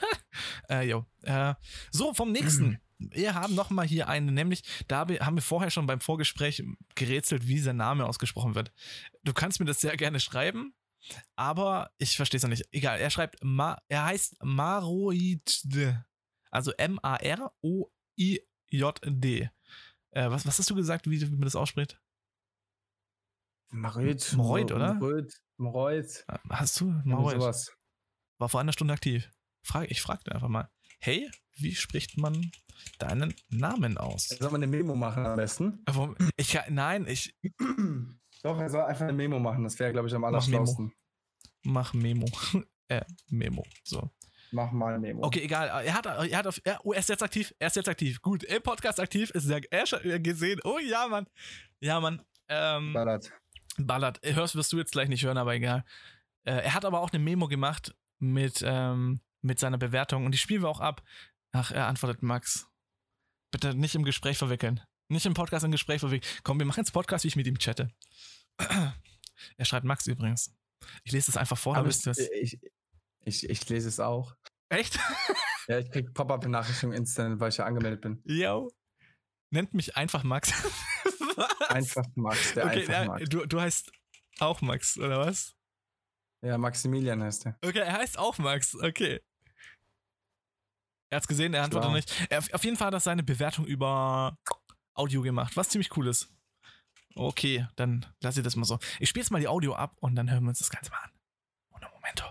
So, vom nächsten. Wir haben nochmal hier einen, nämlich, da haben wir vorher schon beim Vorgespräch gerätselt, wie sein Name ausgesprochen wird. Du kannst mir das sehr gerne schreiben, aber ich verstehe es noch nicht. Egal, er schreibt, er heißt Maroid. Also M-A-R-O-I-J-D. Was hast du gesagt, wie man das ausspricht? Maroid, oder? Maroid. Hast du? Maroid. War vor einer Stunde aktiv. Ich fragte einfach mal, hey, wie spricht man deinen Namen aus? Soll man eine Memo machen am besten? Nein. Doch, er soll einfach eine Memo machen. Das wäre, glaube ich, am allerschlausten. Mach Memo. Memo. So. Mach mal ein Memo. Okay, egal. Er ist jetzt aktiv. Gut, im Podcast aktiv ist er gesehen. Oh ja, Mann. Ballert. Wirst du jetzt gleich nicht hören, aber egal. Er hat aber auch eine Memo gemacht mit seiner Bewertung und die spielen wir auch ab. Ach, er antwortet Max. Bitte nicht im Gespräch verwickeln. Nicht im Podcast im Gespräch verwickeln. Komm, wir machen jetzt Podcast, wie ich mit ihm chatte. Er schreibt Max übrigens. Ich lese das einfach vor. Aber ich lese es auch. Echt? Ja, ich krieg Pop-Up-Benachrichtigungen instant, weil ich ja angemeldet bin. Yo. Nennt mich einfach Max. Was? Einfach Max, Max. Du heißt auch Max, oder was? Ja, Maximilian heißt er. Okay, er heißt auch Max, okay. Er hat's gesehen, er antwortet nicht. Auf jeden Fall hat er seine Bewertung über Audio gemacht, was ziemlich cool ist. Okay, dann lass ich das mal so. Ich spiele jetzt mal die Audio ab und dann hören wir uns das Ganze mal an. Un momento.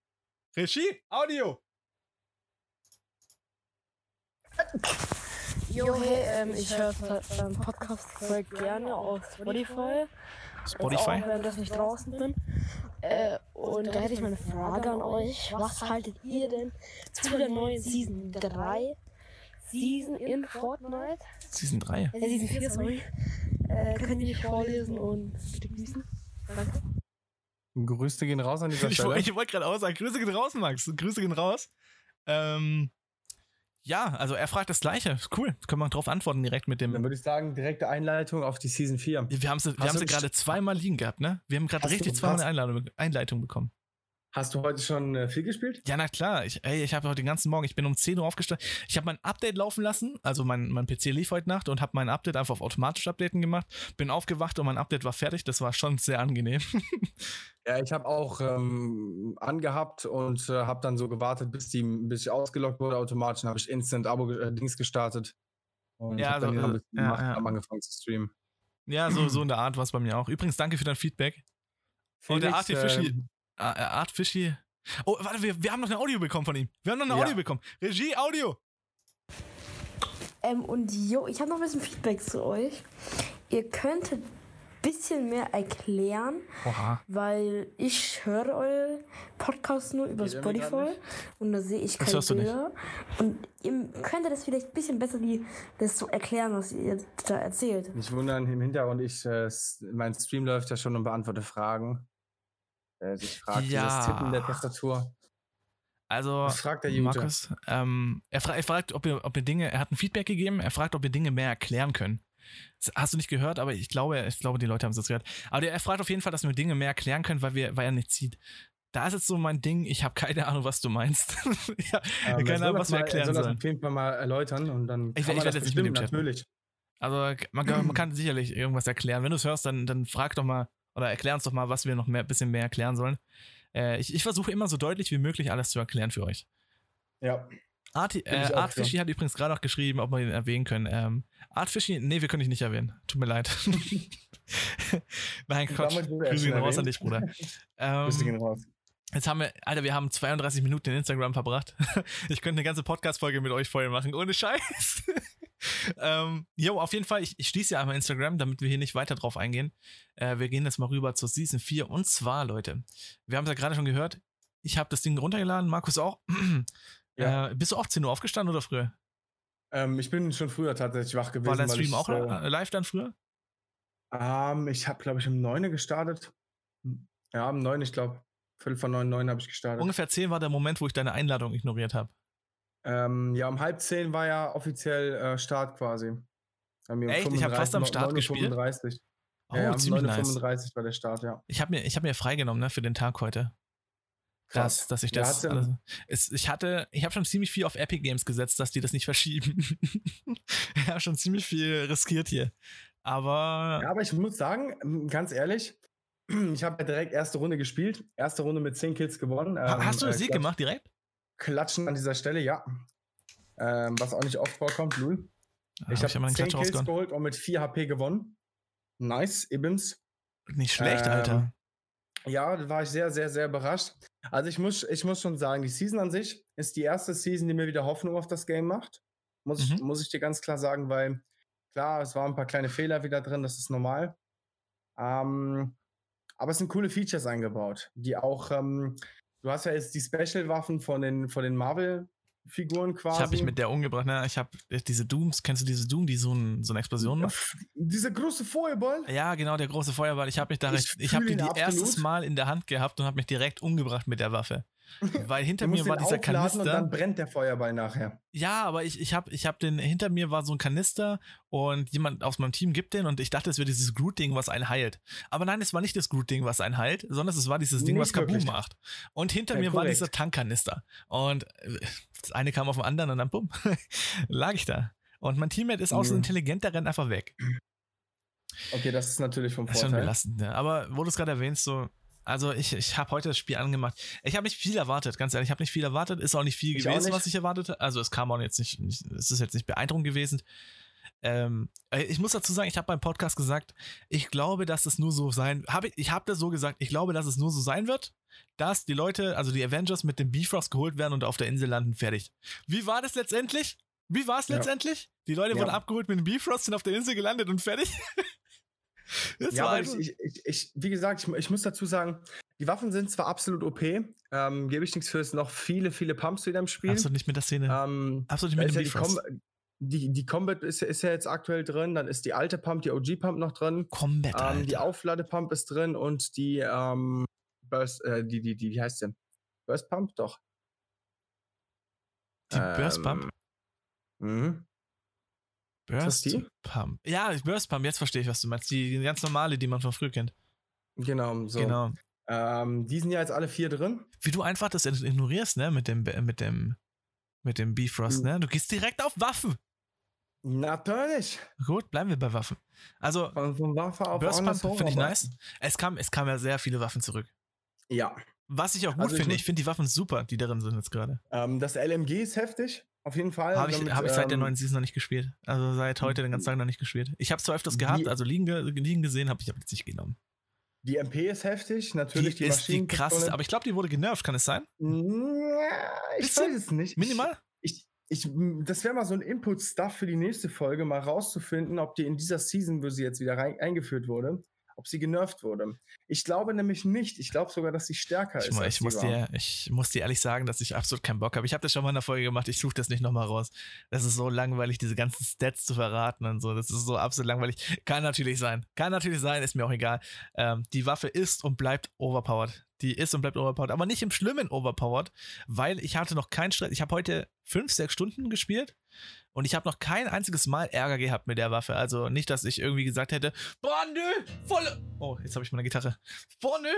Regie, Audio. Jo, hey, ich höre deinen Podcast voll gerne auf Spotify. Spotify? Auch, wenn ich nicht draußen bin. Und da hätte ich mal eine Frage an euch. Was haltet ihr denn zu der neuen Season 3? Season in Fortnite? Season 3? Season 4, sorry. Könnt ihr mich vorlesen und bitte grüßen? Danke. Grüße gehen raus an dieser Stelle. Ich wollte gerade auch sagen, Grüße gehen raus, Max. Grüße gehen raus. Ja, also er fragt das Gleiche. Ist cool. Können wir drauf antworten direkt mit dem. Dann würde ich sagen, direkte Einleitung auf die Season 4. Wir haben sie gerade zweimal liegen gehabt, ne? Wir haben gerade richtig zweimal eine Einleitung bekommen. Hast du heute schon viel gespielt? Ja, na klar. Ich habe heute den ganzen Morgen, ich bin um 10 Uhr aufgestanden. Ich habe mein Update laufen lassen. Also mein PC lief heute Nacht und habe mein Update einfach auf automatisch Updaten gemacht. Bin aufgewacht und mein Update war fertig. Das war schon sehr angenehm. Ja, ich habe auch angehabt und habe dann so gewartet, bis ich ausgeloggt wurde automatisch. Dann habe ich Instant Abo-Dings gestartet. Und ja, habe dann ein bisschen gemacht und habe angefangen zu streamen. Ja, so in der Art war es bei mir auch. Übrigens, danke für dein Feedback. Und der Art Fishy. Oh, warte, wir haben noch ein Audio bekommen von ihm. Audio bekommen. Regie, Audio. Und jo, ich habe noch ein bisschen Feedback zu euch. Ihr könntet ein bisschen mehr erklären, weil ich höre eure Podcasts nur über Spotify und da sehe ich keine Bilder. Und ihr könntet das vielleicht ein bisschen besser das so erklären, was ihr da erzählt. Nicht wundern, im Hintergrund, mein Stream läuft ja schon und beantworte Fragen. Ich frage dieses Tippen der Tastatur. Also, was fragt der Jute? Markus, er fragt, ob ihr Dinge, er hat ein Feedback gegeben, er fragt, ob ihr Dinge mehr erklären können. Das hast du nicht gehört, aber ich glaube, die Leute haben es jetzt gehört. Aber er fragt auf jeden Fall, dass wir Dinge mehr erklären können, weil er nicht sieht. Da ist jetzt so mein Ding, ich habe keine Ahnung, was du meinst. Keine Ahnung, was wir erklären sollen. Ich soll das auf jeden Fall mal erläutern und dann ich werde das bestimmt natürlich. Also, man kann sicherlich irgendwas erklären. Wenn du es hörst, dann frag doch mal oder erklär uns doch mal, was wir noch ein bisschen mehr erklären sollen. Ich versuche immer so deutlich wie möglich alles zu erklären für euch. Ja. Artfishy hat übrigens gerade noch geschrieben, ob wir ihn erwähnen können. Artfishy, nee, wir können dich nicht erwähnen. Tut mir leid. Nein, Quatsch. Grüße gehen raus an dich, Bruder. Grüße gehen raus. Jetzt wir haben 32 Minuten in Instagram verbracht. Ich könnte eine ganze Podcast-Folge mit euch voll machen, ohne Scheiß. Auf jeden Fall, ich schließe ja einmal Instagram, damit wir hier nicht weiter drauf eingehen. Wir gehen jetzt mal rüber zur Season 4 und zwar, Leute, wir haben es ja gerade schon gehört, ich habe das Ding runtergeladen, Markus auch. Ja. Bist du auch 10 Uhr aufgestanden oder früher? Ich bin schon früher tatsächlich wach gewesen. War dein Stream auch live dann früher? Ich habe, glaube ich, um 9 gestartet. Ja, um 9, ich glaube, 9 habe ich gestartet. Ungefähr 10 war der Moment, wo ich deine Einladung ignoriert habe. Um 9:30 war ja offiziell Start quasi. Echt? Ich habe fast am Start gespielt? 35. Oh, ja, ziemlich 9:35 nice. war der Start, ja. Ich hab mir freigenommen, ne, für den Tag heute. Krass. Dass ich das. Ich habe schon ziemlich viel auf Epic Games gesetzt, dass die das nicht verschieben. Ich habe schon ziemlich viel riskiert hier. Aber. Ja, aber ich muss sagen, ganz ehrlich, ich habe ja direkt erste Runde gespielt. Erste Runde mit 10 Kills gewonnen. Hast du Sieg gemacht direkt? Klatschen an dieser Stelle, ja. Was auch nicht oft vorkommt, Lul. Ich habe 10 Kills geholt und mit 4 HP gewonnen. Nice, Ibims. Nicht schlecht, Alter. Ja, da war ich sehr, sehr, sehr überrascht. Also ich muss schon sagen, die Season an sich ist die erste Season, die mir wieder Hoffnung auf das Game macht. Muss ich dir ganz klar sagen, weil klar, es waren ein paar kleine Fehler wieder drin, das ist normal. Aber es sind coole Features eingebaut, die auch, du hast ja jetzt die Special-Waffen von den Marvel-Figuren quasi. Ich habe mich mit der umgebracht, ne? Ich habe diese Dooms, kennst du diese Doom, die so eine Explosion macht? Dieser große Feuerball? Ja, genau, der große Feuerball. Ich habe den erstes Mal in der Hand gehabt und habe mich direkt umgebracht mit der Waffe. Weil hinter mir war dieser Kanister. Und dann brennt der Feuerball nachher. Ja, aber hinter mir war so ein Kanister und jemand aus meinem Team gibt den und ich dachte, es wäre dieses Groot-Ding, was einen heilt. Aber nein, es war nicht das Groot-Ding, was einen heilt, sondern es war dieses Ding, was Kaboom macht. Und hinter mir war dieser Tankkanister. Und das eine kam auf den anderen und dann bumm, lag ich da. Und mein Teammate ist auch so intelligent, der rennt einfach weg. Okay, das ist natürlich vom Vorteil. Das ist schon belastend, ja. Aber wo du es gerade erwähnst, so, also ich habe heute das Spiel angemacht. Ich habe nicht viel erwartet, ganz ehrlich. Ich habe nicht viel erwartet. Ist auch nicht viel gewesen, was ich erwartete. Also es kam auch jetzt nicht, es ist jetzt nicht beeindruckend gewesen. Ich muss dazu sagen, ich habe beim Podcast gesagt, ich glaube, dass es nur so sein, ich habe das so gesagt, ich glaube, dass es nur so sein wird, dass die Leute, also die Avengers mit dem Bifrost geholt werden und auf der Insel landen, fertig. Wie war das letztendlich? Wie war es letztendlich? Die Leute wurden abgeholt mit dem Bifrost, sind auf der Insel gelandet und fertig? Aber wie gesagt, ich muss dazu sagen, die Waffen sind zwar absolut OP, gebe ich nichts für, es noch viele, viele Pumps wieder im Spiel. Absolut nicht mit der Szene. Absolut nicht mit dem Bifrost. Die Combat ist ja jetzt aktuell drin, dann ist die alte Pump, die OG-Pump noch drin. Die Aufladepump ist drin und die Burst, wie heißt sie? Burst Pump? Doch. Die Burst Pump? Mhm. Burst Pump. Ja, Burst Pump, jetzt verstehe ich, was du meinst. Die ganz normale, die man von früher kennt. Genau, so. Genau. Die sind ja jetzt alle 4 drin. Wie du einfach das ignorierst, ne, mit dem Bifrost, ne? Du gehst direkt auf Waffen. Natürlich. Gut, bleiben wir bei Waffen. Also, von Waffe auf Burst Pump finde ich nice. Es kam ja sehr viele Waffen zurück. Ja. Was ich auch gut finde. Ich finde die Waffen super, die darin sind jetzt gerade. Das LMG ist heftig. Auf jeden Fall. Habe ich seit der neuen Season noch nicht gespielt. Also seit heute den ganzen Tag noch nicht gespielt. Ich habe es zwar öfters gehabt, also liegen gesehen, habe ich aber jetzt nicht genommen. Die MP ist heftig, natürlich die ist die krasseste, aber ich glaube, die wurde genervt, kann es sein? Ich weiß es nicht. Minimal? Das wäre mal so ein Input-Stuff für die nächste Folge, mal rauszufinden, ob die in dieser Season, wo sie jetzt wieder eingeführt wurde, ob sie genervt wurde. Ich glaube nämlich nicht. Ich glaube sogar, dass sie stärker ist. Ich muss dir ehrlich sagen, dass ich absolut keinen Bock habe. Ich habe das schon mal in der Folge gemacht. Ich suche das nicht nochmal raus. Das ist so langweilig, diese ganzen Stats zu verraten und so. Das ist so absolut langweilig. Kann natürlich sein, ist mir auch egal. Die Waffe ist und bleibt overpowered. Aber nicht im schlimmen overpowered, weil ich hatte noch keinen Stress. Ich habe heute 5-6 Stunden gespielt und ich habe noch kein einziges Mal Ärger gehabt mit der Waffe. Also nicht, dass ich irgendwie gesagt hätte, boah, nö, oh, jetzt habe ich meine Gitarre. Boah, nö,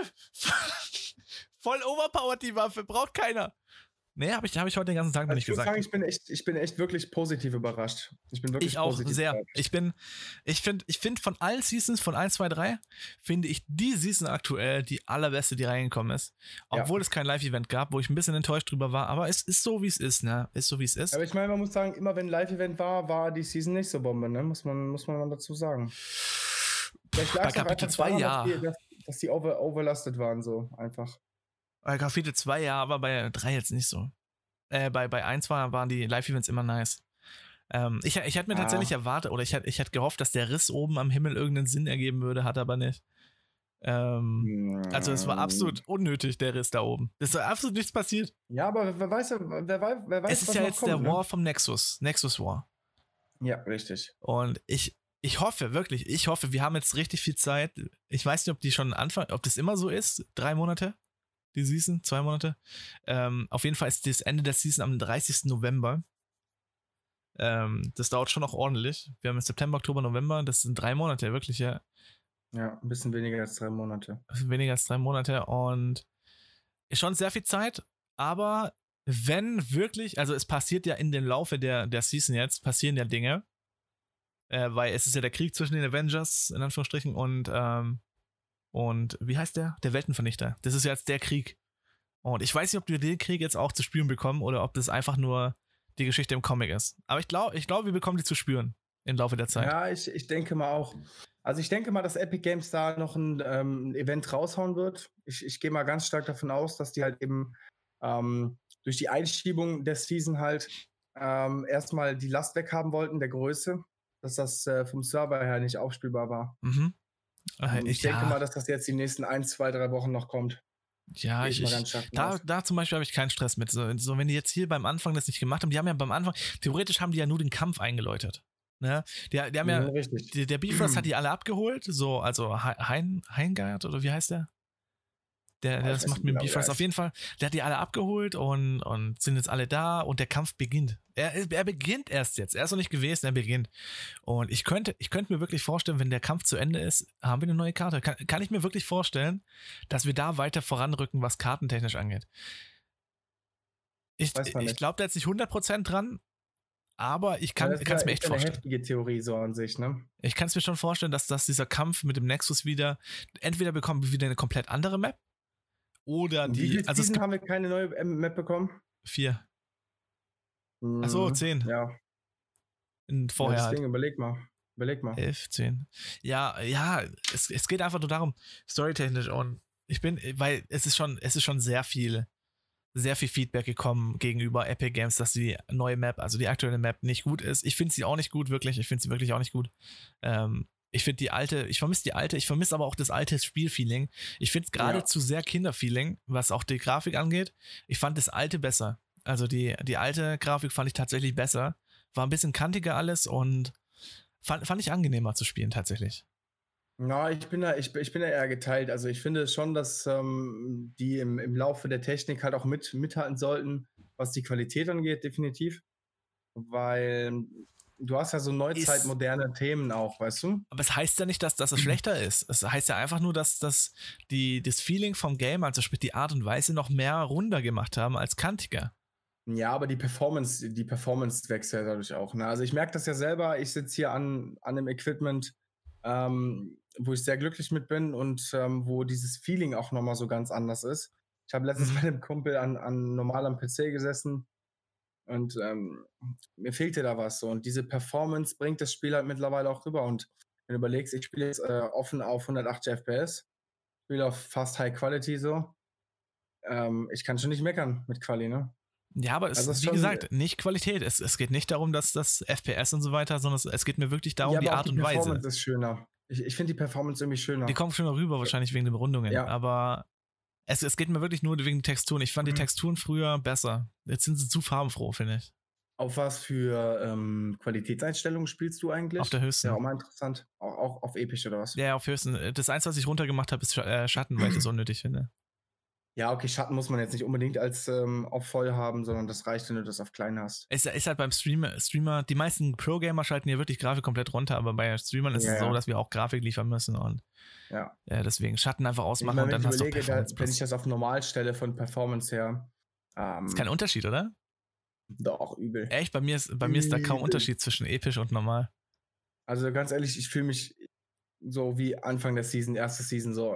voll overpowered die Waffe, braucht keiner. Nee, habe ich heute den ganzen Tag noch nicht gesagt. Ich muss sagen, ich bin echt wirklich positiv überrascht. Ich auch sehr. Ich finde von allen Seasons, von 1, 2, 3, finde ich die Season aktuell die allerbeste, die reingekommen ist. Obwohl es kein Live-Event gab, wo ich ein bisschen enttäuscht drüber war, aber es ist so, wie es ist, ne? Ist so, wie es ist. Aber ich meine, man muss sagen, immer wenn ein Live-Event war die Season nicht so Bombe, ne? Muss man mal dazu sagen. Bei Kapitel 2 ja. Dass die overlasted waren, so einfach. Bei Kapitel 2 ja, aber bei 3 jetzt nicht so. Bei 1 waren die Live-Events immer nice. Ich hätte mir tatsächlich erwartet, oder ich hätte gehofft, dass der Riss oben am Himmel irgendeinen Sinn ergeben würde, hat aber nicht. Also es war absolut unnötig, der Riss da oben. Es ist absolut nichts passiert. Ja, aber wer weiß, es ist ja jetzt kommt, der War vom Nexus War. Ja, richtig. Und ich hoffe, wirklich, wir haben jetzt richtig viel Zeit. Ich weiß nicht, ob die schon anfangen, ob das immer so ist, 3 Monate. Die Season, 2 Monate. Auf jeden Fall ist das Ende der Season am 30. November. Das dauert schon noch ordentlich. Wir haben September, Oktober, November. Das sind 3 Monate, wirklich, ja. Ja, ein bisschen weniger als 3 Monate. Weniger als 3 Monate und ist schon sehr viel Zeit, aber wenn wirklich, also es passiert ja in dem Laufe der Season jetzt, passieren ja Dinge, weil es ist ja der Krieg zwischen den Avengers, in Anführungsstrichen, und wie heißt der? Der Weltenvernichter. Das ist ja jetzt der Krieg. Und ich weiß nicht, ob wir den Krieg jetzt auch zu spüren bekommen oder ob das einfach nur die Geschichte im Comic ist. Aber ich glaube, wir bekommen die zu spüren im Laufe der Zeit. Ja, ich denke mal auch. Also ich denke mal, dass Epic Games da noch ein Event raushauen wird. Ich gehe mal ganz stark davon aus, dass die halt eben durch die Einschiebung der Season halt erstmal die Last weghaben wollten, der Größe, dass das vom Server her nicht aufspielbar war. Mhm. Ich denke mal, dass das jetzt die nächsten 1, 2, 3 Wochen noch kommt. Ja, da zum Beispiel habe ich keinen Stress mit. So, wenn die jetzt hier beim Anfang das nicht gemacht haben, die haben ja beim Anfang, theoretisch haben die ja nur den Kampf eingeläutet. Ne? Die haben ja, der Bifrost hat die alle abgeholt, so, also Heingard oder wie heißt der? Der das macht mit dem Bifrost auf jeden Fall. Der hat die alle abgeholt und sind jetzt alle da und der Kampf beginnt. Er beginnt erst jetzt. Er ist noch nicht gewesen, er beginnt. Und ich könnte mir wirklich vorstellen, wenn der Kampf zu Ende ist, haben wir eine neue Karte. Kann ich mir wirklich vorstellen, dass wir da weiter voranrücken, was kartentechnisch angeht. Ich glaube da jetzt nicht 100% dran, aber ich kann es mir echt vorstellen. Das ist eine heftige Theorie so an sich, ne? Ich kann es mir schon vorstellen, dass dieser Kampf mit dem Nexus entweder bekommen wir wieder eine komplett andere Map oder die. Wie viele Season haben wir keine neue Map bekommen? 4. Achso, 10. Ja. Vorher. Ja, deswegen überleg mal. 11, 10. Ja, es geht einfach nur darum, storytechnisch und weil es ist schon sehr viel sehr viel Feedback gekommen gegenüber Epic Games, dass die neue Map, also die aktuelle Map, nicht gut ist. Ich finde sie auch nicht gut, wirklich. Ich finde sie wirklich auch nicht gut. Ich finde ich vermisse die alte, ich vermisse aber auch das alte Spielfeeling. Ich finde es gerade zu sehr Kinderfeeling, was auch die Grafik angeht. Ich fand das alte besser. Also die alte Grafik fand ich tatsächlich besser. War ein bisschen kantiger alles und fand ich angenehmer zu spielen tatsächlich. Ja, ich bin da eher geteilt. Also ich finde schon, dass die im Laufe der Technik halt auch mithalten sollten, was die Qualität angeht, definitiv. Weil du hast ja so neuzeitmoderne Themen auch, weißt du? Aber es heißt ja nicht, dass es schlechter ist. Es heißt ja einfach nur, dass das Feeling vom Game, also sprich die Art und Weise, noch mehr runder gemacht haben als kantiger. Ja, aber die Performance wächst ja dadurch auch. Ne? Also ich merke das ja selber. Ich sitze hier an einem Equipment, wo ich sehr glücklich mit bin und wo dieses Feeling auch nochmal so ganz anders ist. Ich habe letztens mit einem Kumpel normal am PC gesessen und mir fehlte da was so. Und diese Performance bringt das Spiel halt mittlerweile auch rüber. Und wenn du überlegst, ich spiele jetzt offen auf 180 FPS, spiele auf fast High Quality so. Ich kann schon nicht meckern mit Quali, ne? Ja, aber wie gesagt, nicht Qualität. Es geht nicht darum, dass das FPS und so weiter, sondern es geht mir wirklich darum, die Art und Weise. Die Performance ist schöner. Ich finde die Performance irgendwie schöner. Die kommt schöner rüber, wahrscheinlich wegen den Rundungen. Ja. Aber es geht mir wirklich nur wegen den Texturen. Ich fand die Texturen früher besser. Jetzt sind sie zu farbenfroh, finde ich. Auf was für Qualitätseinstellungen spielst du eigentlich? Auf der höchsten. Ja, auch mal interessant. Auch auf episch oder was? Ja, auf höchsten. Das Einzige, was ich runtergemacht habe, ist Schatten, weil ich das unnötig finde. Ja, okay, Schatten muss man jetzt nicht unbedingt als auf voll haben, sondern das reicht, wenn du das auf klein hast. Es ist halt beim Streamer, die meisten Pro-Gamer schalten hier wirklich Grafik komplett runter, aber bei Streamern ist es so, dass wir auch Grafik liefern müssen und deswegen Schatten einfach ausmachen und dann hast du Performance. Wenn ich das auf normal stelle von Performance her. Ist kein Unterschied, oder? Doch, übel. Echt? Bei mir ist da kaum Unterschied zwischen episch und normal. Also ganz ehrlich, ich fühle mich so wie Anfang der erste Season, so,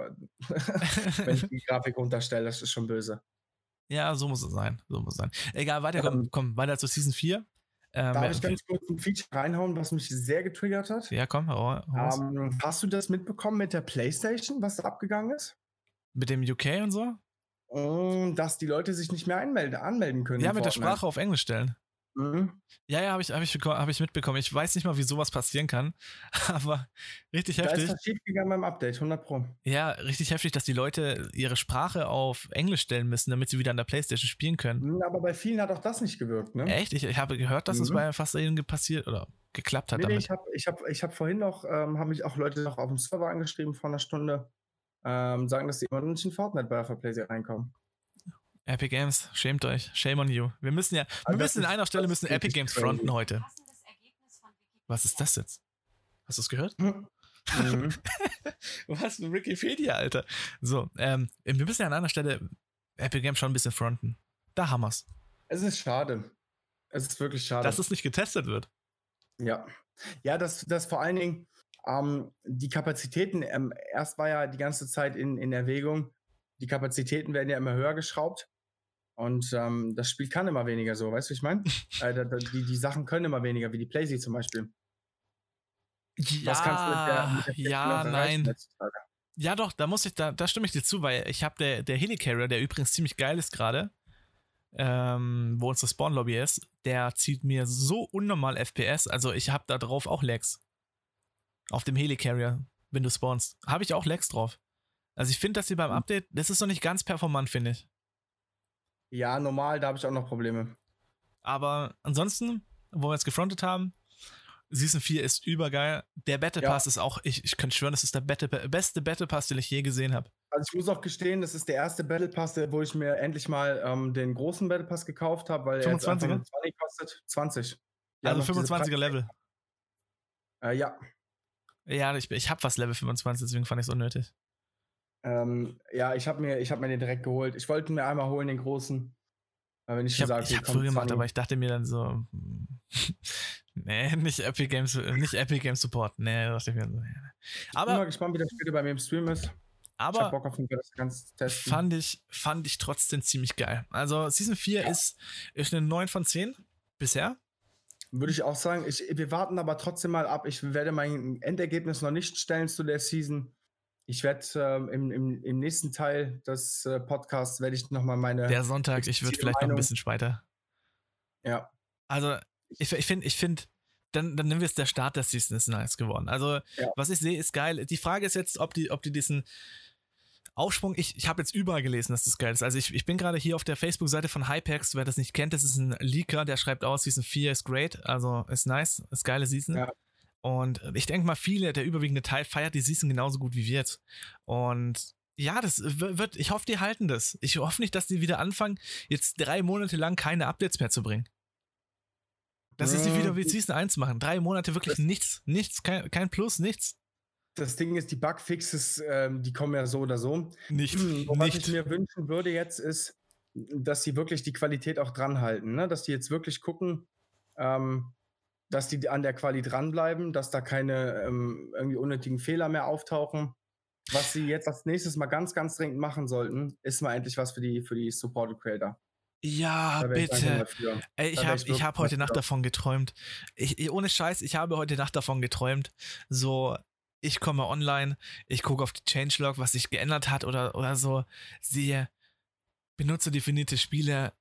wenn ich die Grafik runterstelle, das ist schon böse. Ja, so muss es sein. Egal, weiter, komm, weiter zu Season 4. Darf ich ganz kurz ein Feature reinhauen, was mich sehr getriggert hat? Ja, komm, hast du das mitbekommen mit der PlayStation, was da abgegangen ist? Mit dem UK und so? Dass die Leute sich nicht mehr anmelden können. Ja, mit der Sprache auf Englisch stellen. Mhm. Ja, hab ich mitbekommen. Ich weiß nicht mal, wie sowas passieren kann, aber richtig heftig. Da ist das schief gegangen beim Update, 100%. Ja, richtig heftig, dass die Leute ihre Sprache auf Englisch stellen müssen, damit sie wieder an der PlayStation spielen können. Aber bei vielen hat auch das nicht gewirkt, ne? Echt? Ich habe gehört, dass es bei fast jedem passiert oder geklappt hat. Nee, ich hab vorhin noch, haben mich auch Leute noch auf dem Server angeschrieben vor einer Stunde, sagen, dass die immer noch nicht in Fortnite bei der PlayStation reinkommen. Epic Games, schämt euch. Shame on you. Wir müssen an einer Stelle Epic Games fronten heute. Was ist das jetzt? Hast du es gehört? Mhm. Was? Wikipedia, Alter. So, wir müssen ja an einer Stelle Epic Games schon ein bisschen fronten. Da haben wir's. Es ist schade. Es ist wirklich schade. Dass es nicht getestet wird. Ja. Ja, dass vor allen Dingen die Kapazitäten, erst war ja die ganze Zeit in Erwägung, die Kapazitäten werden ja immer höher geschraubt und das Spiel kann immer weniger so, weißt du, ich meine? Die Sachen können immer weniger, wie die PlayStation zum Beispiel. Ja, was kannst du mit der nein. Ja doch, da stimme ich dir zu, weil ich habe der Helicarrier, der übrigens ziemlich geil ist gerade, wo unsere Spawn-Lobby ist, der zieht mir so unnormal FPS, also ich habe da drauf auch Lags. Auf dem Helicarrier, wenn du spawnst, habe ich auch Lags drauf. Also ich finde, dass sie beim Update, das ist noch nicht ganz performant, finde ich. Ja, normal, da habe ich auch noch Probleme. Aber ansonsten, wo wir jetzt gefrontet haben, Season 4 ist übergeil. Der Battle Pass ist auch, ich könnte schwören, das ist der beste Battle Pass, den ich je gesehen habe. Also ich muss auch gestehen, das ist der erste Battle Pass, wo ich mir endlich mal den großen Battle Pass gekauft habe, weil 25er? Er jetzt 20 kostet. 20. Also 25er Level. Ja. Ja, ich habe fast Level 25, deswegen fand ich es unnötig. Ja, ich hab mir den direkt geholt. Ich wollte mir einmal holen, den großen. Wenn ich habe früher gemacht, aber ich dachte mir dann so, nee, nicht Epic Games Support. Nee, dachte ich mir so. Nee. Aber ich bin mal gespannt, wie das später bei mir im Stream ist. Aber ich hab Bock auf das ganze testen. Fand ich trotzdem ziemlich geil. Also Season 4 ist eine 9 von 10 bisher. Würde ich auch sagen. Wir warten aber trotzdem mal ab. Ich werde mein Endergebnis noch nicht stellen zu der Season. Ich werde im nächsten Teil des Podcasts werde ich nochmal meine... Der Sonntag, ich würde vielleicht noch ein bisschen später. Ja. Also, ich finde, dann nehmen wir es, der Start der Season ist nice geworden. Also, was ich sehe, ist geil. Die Frage ist jetzt, ob die diesen Aufschwung, ich habe jetzt überall gelesen, dass das geil ist. Also ich bin gerade hier auf der Facebook-Seite von Hypex, wer das nicht kennt, das ist ein Leaker, der schreibt aus, Season 4 ist great, also ist nice, ist geile Season. Ja. Und ich denke mal, der überwiegende Teil feiert die Season genauso gut wie wir jetzt. Und ja, das wird, ich hoffe, die halten das. Ich hoffe nicht, dass die wieder anfangen, jetzt 3 Monate lang keine Updates mehr zu bringen. Dass sie wieder wie Season 1 machen. 3 Monate wirklich nichts, kein Plus, nichts. Das Ding ist, die Bugfixes, die kommen ja so oder so. Was ich mir wünschen würde jetzt ist, dass sie wirklich die Qualität auch dran halten, ne? Dass die jetzt wirklich gucken, dass die an der Quali dranbleiben, dass da keine irgendwie unnötigen Fehler mehr auftauchen. Was sie jetzt als nächstes mal ganz, ganz dringend machen sollten, ist mal endlich was für die Supported Creator. Ja, bitte. Ey, ich hab heute Nacht davon geträumt. Ohne Scheiß, ich habe heute Nacht davon geträumt. So, ich komme online, ich gucke auf die Changelog, was sich geändert hat oder so. Sehe, benutze definierte Spiele,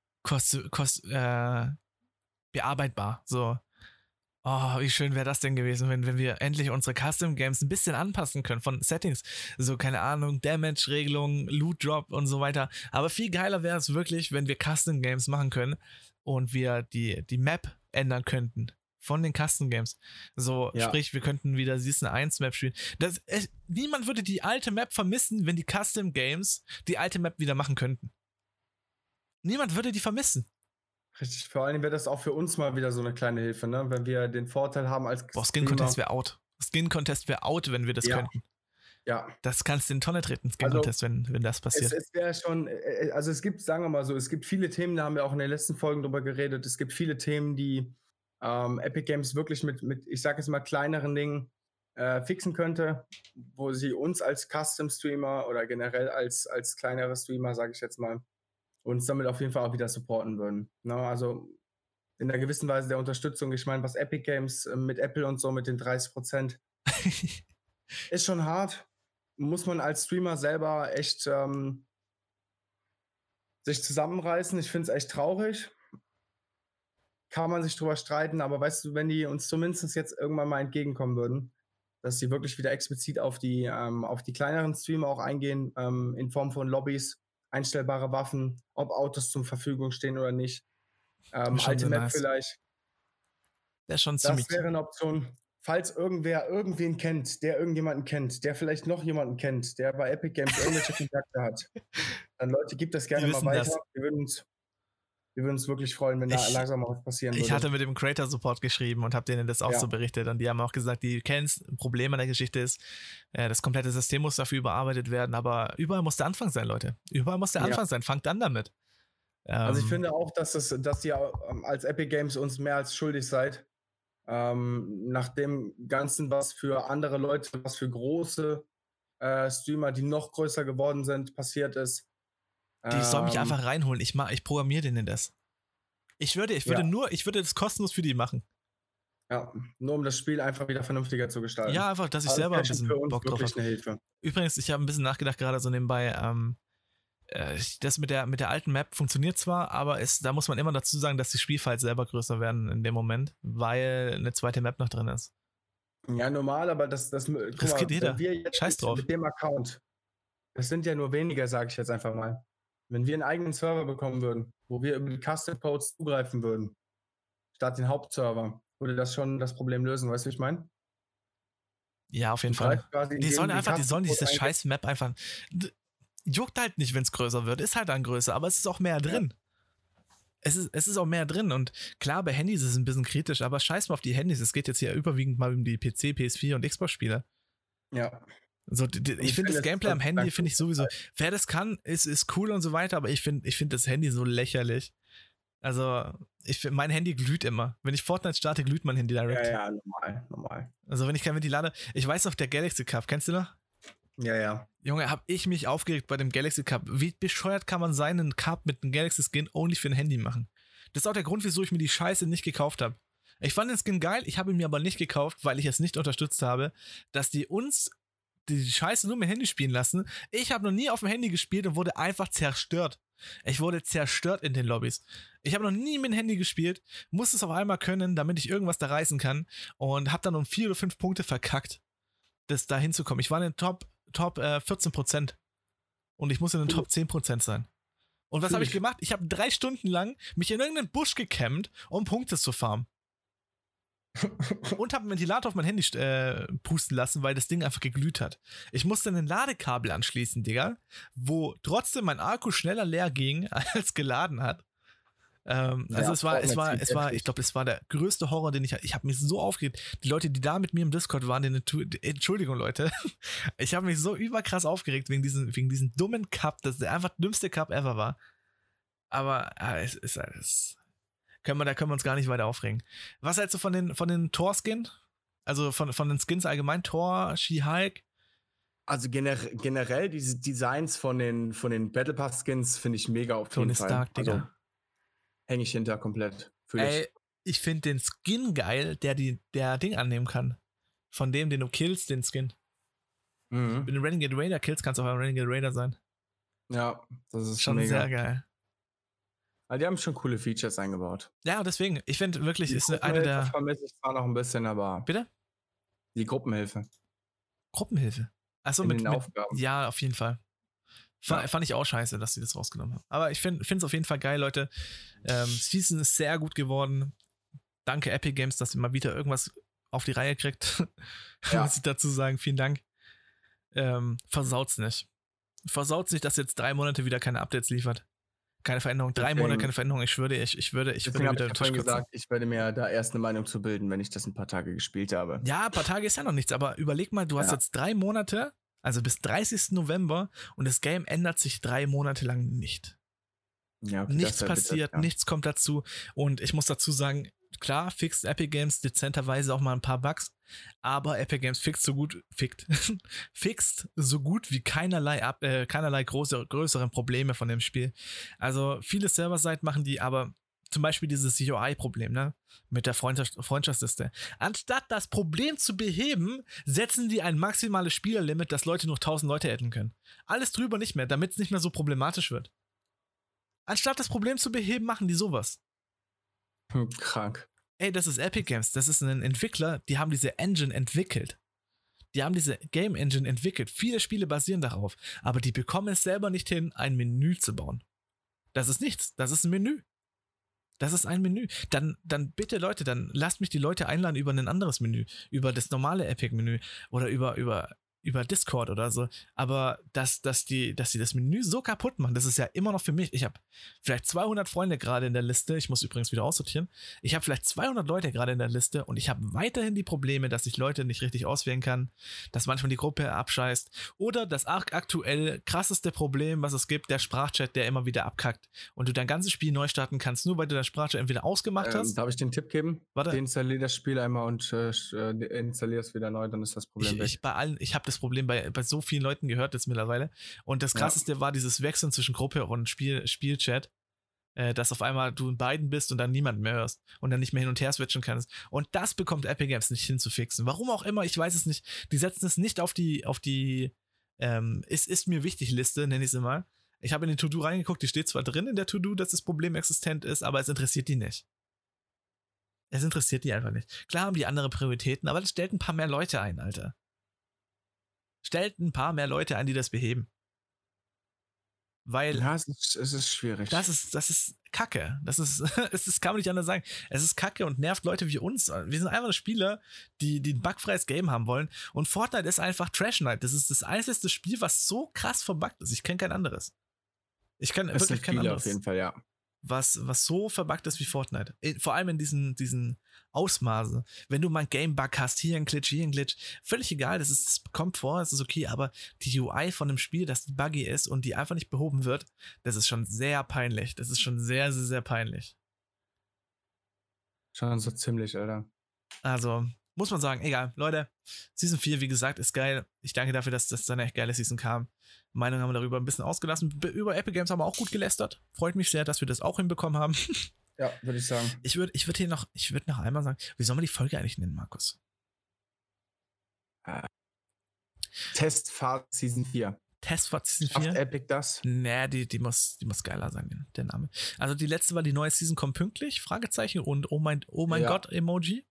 bearbeitbar. So. Oh, wie schön wäre das denn gewesen, wenn wir endlich unsere Custom Games ein bisschen anpassen können von Settings. So, keine Ahnung, Damage-Regelung, Loot Drop und so weiter. Aber viel geiler wäre es wirklich, wenn wir Custom Games machen können und wir die Map ändern könnten von den Custom Games. So, sprich, wir könnten wieder Season 1 Map spielen. Niemand würde die alte Map vermissen, wenn die Custom Games die alte Map wieder machen könnten. Niemand würde die vermissen. Richtig, vor allem wäre das auch für uns mal wieder so eine kleine Hilfe, ne? Wenn wir den Vorteil haben als Skin Contest wäre out. Skin Contest wäre out, wenn wir das könnten. Ja. Das kannst du in die Tonne treten, Skin Contest, wenn das passiert. Es wäre schon, also es gibt, sagen wir mal so, es gibt viele Themen, da haben wir auch in den letzten Folgen drüber geredet, es gibt viele Themen, die Epic Games wirklich mit, ich sag jetzt mal, kleineren Dingen fixen könnte, wo sie uns als Custom-Streamer oder generell als kleinere Streamer, sage ich jetzt mal, uns damit auf jeden Fall auch wieder supporten würden. No, also in einer gewissen Weise der Unterstützung. Ich meine, was Epic Games mit Apple und so mit den 30% ist schon hart. Muss man als Streamer selber echt sich zusammenreißen. Ich finde es echt traurig. Kann man sich drüber streiten, aber weißt du, wenn die uns zumindest jetzt irgendwann mal entgegenkommen würden, dass sie wirklich wieder explizit auf die kleineren Streamer auch eingehen, in Form von Lobbys, einstellbare Waffen, ob Autos zur Verfügung stehen oder nicht. Alte Map nice. Vielleicht. Das wäre eine Option. Falls irgendwen kennt, der irgendjemanden kennt, der vielleicht noch jemanden kennt, der bei Epic Games irgendwelche Kontakte hat, dann Leute, gibt das gerne mal weiter. Wir würden uns wirklich freuen, wenn da langsam mal was passieren würde. Ich hatte mit dem Creator Support geschrieben und habe denen das auch so berichtet und die haben auch gesagt, die kennen es. Ein Problem an der Geschichte ist, das komplette System muss dafür überarbeitet werden, aber überall muss der Anfang sein, Leute. Überall muss der Anfang sein. Fangt an damit. Also ich finde auch, dass ihr als Epic Games uns mehr als schuldig seid. Nach dem Ganzen, was für andere Leute, was für große Streamer, die noch größer geworden sind, passiert ist. Die sollen mich einfach reinholen. Ich programmiere denen das. Ich würde das kostenlos für die machen. Ja, nur um das Spiel einfach wieder vernünftiger zu gestalten. Ja, einfach, dass ich selber ein bisschen Bock drauf habe. Eine Hilfe. Übrigens, ich habe ein bisschen nachgedacht, gerade so nebenbei, das mit der alten Map funktioniert zwar, aber da muss man immer dazu sagen, dass die Spielfiles selber größer werden in dem Moment, weil eine zweite Map noch drin ist. Ja, normal, aber das riskiert jeder. Scheiß drauf. Mit dem Account, das sind ja nur weniger, sage ich jetzt einfach mal. Wenn wir einen eigenen Server bekommen würden, wo wir über die Custom Codes zugreifen würden, statt den Hauptserver, würde das schon das Problem lösen, weißt du, wie ich meine? Ja, auf jeden Fall. Die sollen diese scheiß Map einfach. Juckt halt nicht, wenn es größer wird. Ist halt dann größer, aber es ist auch mehr drin. Es ist auch mehr drin und klar, bei Handys ist es ein bisschen kritisch, aber scheiß mal auf die Handys. Es geht jetzt hier überwiegend mal um die PC, PS4 und Xbox-Spiele. Ja. So, ich finde das Gameplay am Handy, finde ich sowieso, wer das kann, ist cool und so weiter, aber ich find das Handy so lächerlich. Also, mein Handy glüht immer. Wenn ich Fortnite starte, glüht mein Handy direkt. Ja, normal. Also, wenn ich kein Ventil lade, ich weiß auf der Galaxy Cup, kennst du noch? Ja. Junge, hab ich mich aufgeregt bei dem Galaxy Cup. Wie bescheuert kann man sein, einen Cup mit einem Galaxy Skin only für ein Handy machen? Das ist auch der Grund, wieso ich mir die Scheiße nicht gekauft habe. Ich fand den Skin geil, ich habe ihn mir aber nicht gekauft, weil ich es nicht unterstützt habe, dass die uns die Scheiße nur mit dem Handy spielen lassen. Ich habe noch nie auf dem Handy gespielt und wurde einfach zerstört. Ich wurde zerstört in den Lobbys. Ich habe noch nie mit dem Handy gespielt, musste es auf einmal können, damit ich irgendwas da reißen kann und habe dann um 4 oder 5 Punkte verkackt, das da hinzukommen. Ich war in den Top 14% und ich muss in den Top 10% sein. Und was habe ich gemacht? Ich habe 3 Stunden lang mich in irgendeinen Busch gecampt, um Punkte zu farmen. Und habe einen Ventilator auf mein Handy pusten lassen, weil das Ding einfach geglüht hat. Ich musste ein Ladekabel anschließen, Digga, wo trotzdem mein Akku schneller leer ging, als geladen hat. Also es war, ich glaube, es war der größte Horror, den ich habe mich so aufgeregt. Die Leute, die da mit mir im Discord waren, Entschuldigung, Leute, ich habe mich so überkrass aufgeregt wegen diesem dummen Cup, das der einfach dümmste Cup ever war. Aber da können wir uns gar nicht weiter aufregen. Was hältst du von den Thor-Skin? Also von den Skins allgemein, Thor, She-Hulk? Also generell diese Designs von den Battle Pass Skins finde ich mega auf jeden Fall. Stark, Digga. Also, hänge ich hinter komplett. Ich finde den Skin geil, der Ding annehmen kann. Von dem, den du killst, den Skin. Wenn du Renegade Raider killst, kannst du auch ein Renegade Raider sein. Ja, das ist schon mega. Sehr geil. Also die haben schon coole Features eingebaut. Ja, deswegen, ich finde wirklich, ist eine der... vermisse ich zwar noch ein bisschen, aber... Bitte? Die Gruppenhilfe. Achso, mit Aufgaben. Ja, auf jeden Fall. Fand ich auch scheiße, dass sie das rausgenommen haben. Aber ich finde es auf jeden Fall geil, Leute. Season ist sehr gut geworden. Danke Epic Games, dass ihr mal wieder irgendwas auf die Reihe kriegt. Muss ich dazu sagen. Vielen Dank. Versaut's nicht. Versaut's nicht, dass jetzt 3 Monate wieder keine Updates liefert. Keine Veränderung. 3 Monate keine Veränderung. Ich würde wieder gesagt, ich werde mir da erst eine Meinung zu bilden, wenn ich das ein paar Tage gespielt habe. Ja, ein paar Tage ist ja noch nichts, aber überleg mal, du hast jetzt 3 Monate, also bis 30. November und das Game ändert sich 3 Monate lang nicht. Ja, okay, nichts passiert, nichts kommt dazu und ich muss dazu sagen, klar, fixt Epic Games dezenterweise auch mal ein paar Bugs, aber Epic Games fixt so gut wie keinerlei größeren Probleme von dem Spiel. Also viele Server-Side machen die, aber zum Beispiel dieses UI-Problem, ne, mit der Freundschaftsliste. Anstatt das Problem zu beheben, setzen die ein maximales Spielerlimit, dass Leute nur 1000 Leute adden können. Alles drüber nicht mehr, damit es nicht mehr so problematisch wird. Anstatt das Problem zu beheben, machen die sowas. Krank. Ey, das ist Epic Games. Das ist ein Entwickler, die haben diese Engine entwickelt. Die haben diese Game Engine entwickelt. Viele Spiele basieren darauf. Aber die bekommen es selber nicht hin, ein Menü zu bauen. Das ist nichts. Das ist ein Menü. Das ist ein Menü. Dann bitte Leute, dann lasst mich die Leute einladen über ein anderes Menü. Über das normale Epic-Menü. Oder über Discord oder so, aber dass die das Menü so kaputt machen, das ist ja immer noch für mich. Ich habe vielleicht 200 Freunde gerade in der Liste, ich muss übrigens wieder aussortieren, ich habe vielleicht 200 Leute gerade in der Liste und ich habe weiterhin die Probleme, dass ich Leute nicht richtig auswählen kann, dass manchmal die Gruppe abscheißt oder das aktuell krasseste Problem, was es gibt, der Sprachchat, der immer wieder abkackt und du dein ganzes Spiel neu starten kannst, nur weil du dein Sprachchat entweder ausgemacht hast. Darf ich den Tipp geben? Warte. Deinstallier das Spiel einmal und installier es wieder neu, dann ist das Problem weg. Ich habe das Problem bei so vielen Leuten gehört jetzt mittlerweile. Und das Krasseste war dieses Wechseln zwischen Gruppe und Spielchat, dass auf einmal du in beiden bist und dann niemanden mehr hörst und dann nicht mehr hin und her switchen kannst. Und das bekommt Epic Games nicht hinzufixen. Warum auch immer, ich weiß es nicht. Die setzen es nicht auf die ist mir wichtig Liste, nenne ich es mal. Ich habe in die To-Do reingeguckt, die steht zwar drin in der To-Do, dass das Problem existent ist, aber es interessiert die nicht. Es interessiert die einfach nicht. Klar haben die andere Prioritäten, aber das stellt ein paar mehr Leute ein, Alter. Stellt ein paar mehr Leute ein, die das beheben. Weil. Ja, es ist schwierig. Das ist Kacke. Es kann man nicht anders sagen. Es ist Kacke und nervt Leute wie uns. Wir sind einfach Spieler, die ein bugfreies Game haben wollen. Und Fortnite ist einfach Trash Night. Das ist das einzige Spiel, was so krass verbuggt ist. Ich kenne kein anderes. Ich kann wirklich kein anderes. Auf jeden Fall, ja. Was so verbuggt ist wie Fortnite. Vor allem in diesen Ausmaße. Wenn du mal ein Game-Bug hast, hier ein Glitch, völlig egal, das kommt vor, das ist okay, aber die UI von einem Spiel, das buggy ist und die einfach nicht behoben wird, das ist schon sehr peinlich. Das ist schon sehr, sehr, sehr peinlich. Schon so ziemlich, Alter. Also, muss man sagen, egal. Leute, Season 4, wie gesagt, ist geil. Ich danke dafür, dass das eine echt geile Season kam. Meinung haben wir darüber ein bisschen ausgelassen. Über Epic Games haben wir auch gut gelästert. Freut mich sehr, dass wir das auch hinbekommen haben. Ja, würde ich sagen. Ich würde noch einmal sagen, wie soll man die Folge eigentlich nennen, Markus? Testfahrt Season 4. Testfahrt Season 4. Schafft Epic das? Nee, die muss geiler sein, der Name. Also die letzte war, die neue Season kommt pünktlich, Fragezeichen und oh mein Gott Emoji.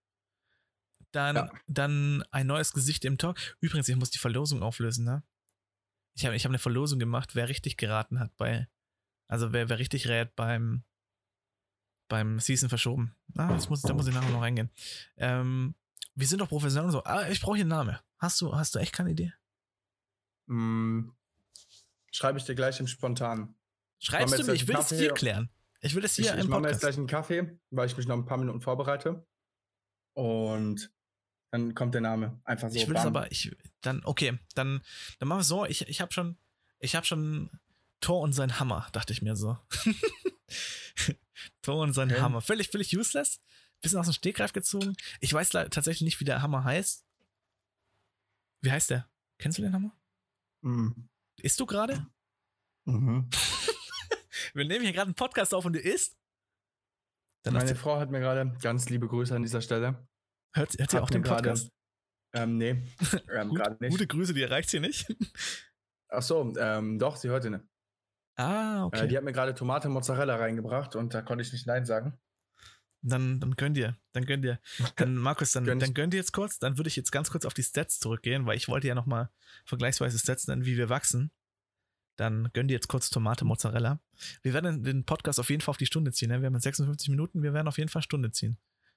Dann ein neues Gesicht im Talk. Übrigens, ich muss die Verlosung auflösen, ne? Ich hab eine Verlosung gemacht, wer richtig geraten hat wer richtig rät beim Season verschoben. Da muss ich nachher noch reingehen. Wir sind doch professionell und so. Ich brauche hier einen Namen. Hast du echt keine Idee? Schreibe ich dir gleich im Spontan. Schreibst du mir? Ich will es hier klären. Ich will es hier im Podcast. Ich mache mir jetzt gleich einen Kaffee, weil ich mich noch ein paar Minuten vorbereite. Und dann kommt der Name einfach so. Ich will es aber, dann machen wir so. Ich habe schon Thor und sein Hammer, dachte ich mir so. Thor und sein Hammer. Völlig useless. Bisschen aus dem Stegreif gezogen. Ich weiß tatsächlich nicht, wie der Hammer heißt. Wie heißt der? Kennst du den Hammer? Isst du gerade? Mhm. Wir nehmen hier gerade einen Podcast auf und du isst? Meine Frau hat mir gerade ganz liebe Grüße an dieser Stelle. Hört sie auch den Podcast? Nee, gerade nicht. Gute Grüße, die erreicht sie nicht. Ach so, doch, sie hört ihn. Okay. Die hat mir gerade Tomate Mozzarella reingebracht und da konnte ich nicht Nein sagen. Dann gönn dir. Dann Markus, dann gönn dir jetzt kurz. Dann würde ich jetzt ganz kurz auf die Stats zurückgehen, weil ich wollte ja nochmal vergleichsweise Stats nennen, wie wir wachsen. Dann gönn dir jetzt kurz Tomate Mozzarella. Wir werden den Podcast auf jeden Fall auf die Stunde ziehen. Ne? Wir haben jetzt 56 Minuten, wir werden auf jeden Fall Stunde ziehen.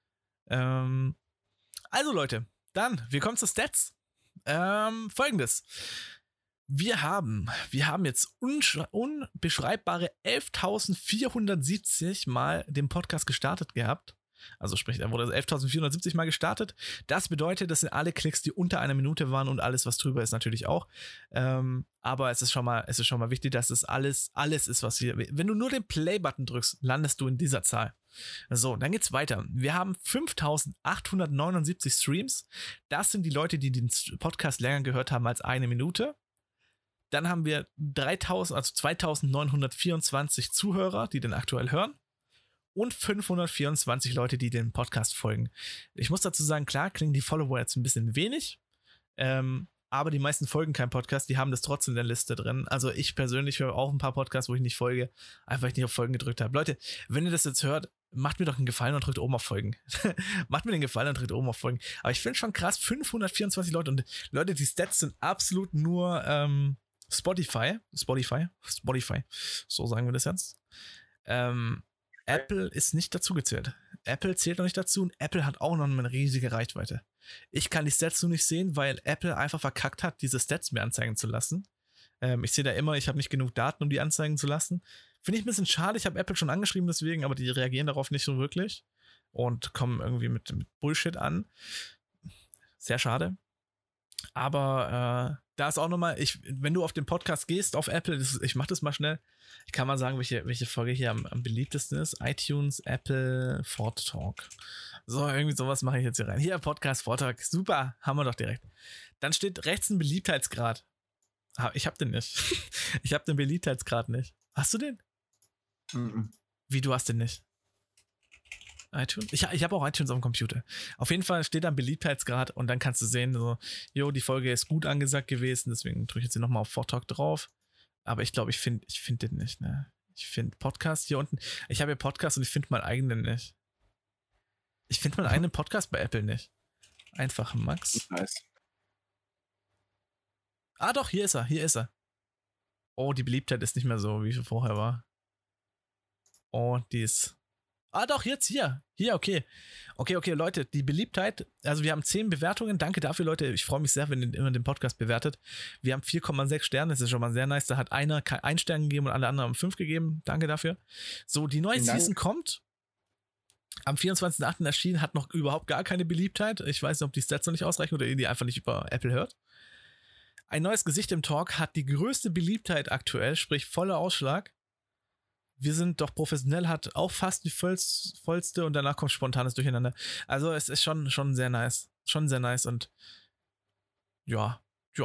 Also Leute, wir kommen zu Stats. Folgendes. Wir haben jetzt unbeschreibbare 11.470 Mal den Podcast gestartet gehabt. Also sprich, er wurde 11.470 Mal gestartet. Das bedeutet, das sind alle Klicks, die unter einer Minute waren und alles, was drüber ist, natürlich auch. Aber es ist schon mal wichtig, dass es alles ist, was hier. Wenn du nur den Play-Button drückst, landest du in dieser Zahl. So, dann geht's weiter. Wir haben 5.879 Streams. Das sind die Leute, die den Podcast länger gehört haben als eine Minute. Dann haben wir 2.924 Zuhörer, die den aktuell hören. Und 524 Leute, die dem Podcast folgen. Ich muss dazu sagen, klar, klingen die Follower jetzt ein bisschen wenig. Aber die meisten folgen keinem Podcast, die haben das trotzdem in der Liste drin. Also ich persönlich höre auch ein paar Podcasts, wo ich nicht folge, einfach weil ich nicht auf Folgen gedrückt habe. Leute, wenn ihr das jetzt hört, macht mir doch einen Gefallen und drückt oben auf Folgen. Macht mir den Gefallen und drückt oben auf Folgen. Aber ich finde schon krass, 524 Leute. Und Leute, die Stats sind absolut nur Spotify, so sagen wir das jetzt. Apple ist nicht dazu gezählt. Apple zählt noch nicht dazu und Apple hat auch noch eine riesige Reichweite. Ich kann die Stats nur nicht sehen, weil Apple einfach verkackt hat, diese Stats mir anzeigen zu lassen. Ich sehe da immer, ich habe nicht genug Daten, um die anzeigen zu lassen. Finde ich ein bisschen schade, ich habe Apple schon angeschrieben deswegen, aber die reagieren darauf nicht so wirklich und kommen irgendwie mit Bullshit an. Sehr schade. Aber da ist auch nochmal, wenn du auf den Podcast gehst, auf Apple, ich mach das mal schnell, ich kann mal sagen, welche Folge hier am beliebtesten ist. iTunes, Apple, Ford Talk. So, irgendwie sowas mache ich jetzt hier rein. Hier, Podcast, Ford Talk, super, haben wir doch direkt. Dann steht rechts ein Beliebtheitsgrad. Ich hab den nicht. Ich hab den Beliebtheitsgrad nicht. Hast du den? Wie, du hast den nicht? iTunes? Ich habe auch iTunes auf dem Computer. Auf jeden Fall steht da ein Beliebtheitsgrad und dann kannst du sehen, so, die Folge ist gut angesagt gewesen, deswegen drücke ich jetzt hier nochmal auf Ford Talk drauf. Aber ich glaube, ich finde den nicht, ne? Ich finde Podcast hier unten. Ich habe hier Podcast und ich finde meinen eigenen nicht. Ich finde meinen eigenen Podcast bei Apple nicht. Einfach Max. Nice. Ah doch, hier ist er. Oh, die Beliebtheit ist nicht mehr so, wie sie vorher war. Oh, die ist... Ah doch, jetzt hier. Hier, okay. Okay, Leute, die Beliebtheit, also wir haben 10 Bewertungen. Danke dafür, Leute. Ich freue mich sehr, wenn ihr immer den Podcast bewertet. Wir haben 4,6 Sterne, das ist schon mal sehr nice. Da hat einer 1 Stern gegeben und alle anderen haben 5 gegeben. Danke dafür. So, die neue Season kommt. Am 24.08. erschienen, hat noch überhaupt gar keine Beliebtheit. Ich weiß nicht, ob die Stats noch nicht ausreichen oder ihr die einfach nicht über Apple hört. Ein neues Gesicht im Talk hat die größte Beliebtheit aktuell, sprich voller Ausschlag. Wir sind doch professionell, hat auch fast die vollste und danach kommt spontanes Durcheinander. Also es ist schon sehr nice. Schon sehr nice und ja.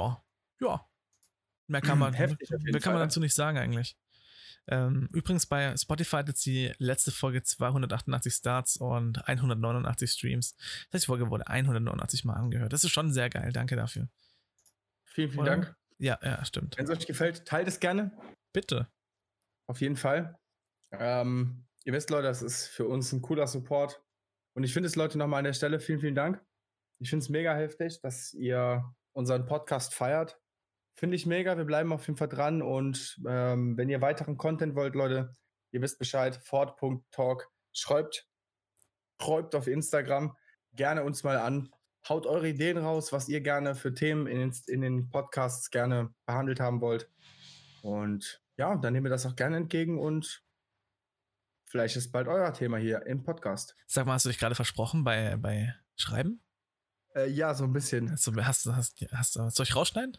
Mehr kann man dazu nicht sagen eigentlich. Übrigens bei Spotify hat jetzt die letzte Folge 288 Starts und 189 Streams. Das heißt, die Folge wurde 189 Mal angehört. Das ist schon sehr geil. Danke dafür. Vielen, vielen Dank. Ja, stimmt. Wenn es euch gefällt, teilt es gerne. Bitte. Auf jeden Fall. Ihr wisst, Leute, das ist für uns ein cooler Support. Und ich finde es, Leute, nochmal an der Stelle, vielen, vielen Dank. Ich finde es mega heftig, dass ihr unseren Podcast feiert. Finde ich mega. Wir bleiben auf jeden Fall dran. Und wenn ihr weiteren Content wollt, Leute, ihr wisst Bescheid, fort.talk. Schreibt auf Instagram. Gerne uns mal an. Haut eure Ideen raus, was ihr gerne für Themen in den Podcasts gerne behandelt haben wollt. Und ja, dann nehmen wir das auch gerne entgegen und vielleicht ist bald euer Thema hier im Podcast. Sag mal, hast du dich gerade versprochen bei Schreiben? Ja, so ein bisschen. Soll ich rausschneiden?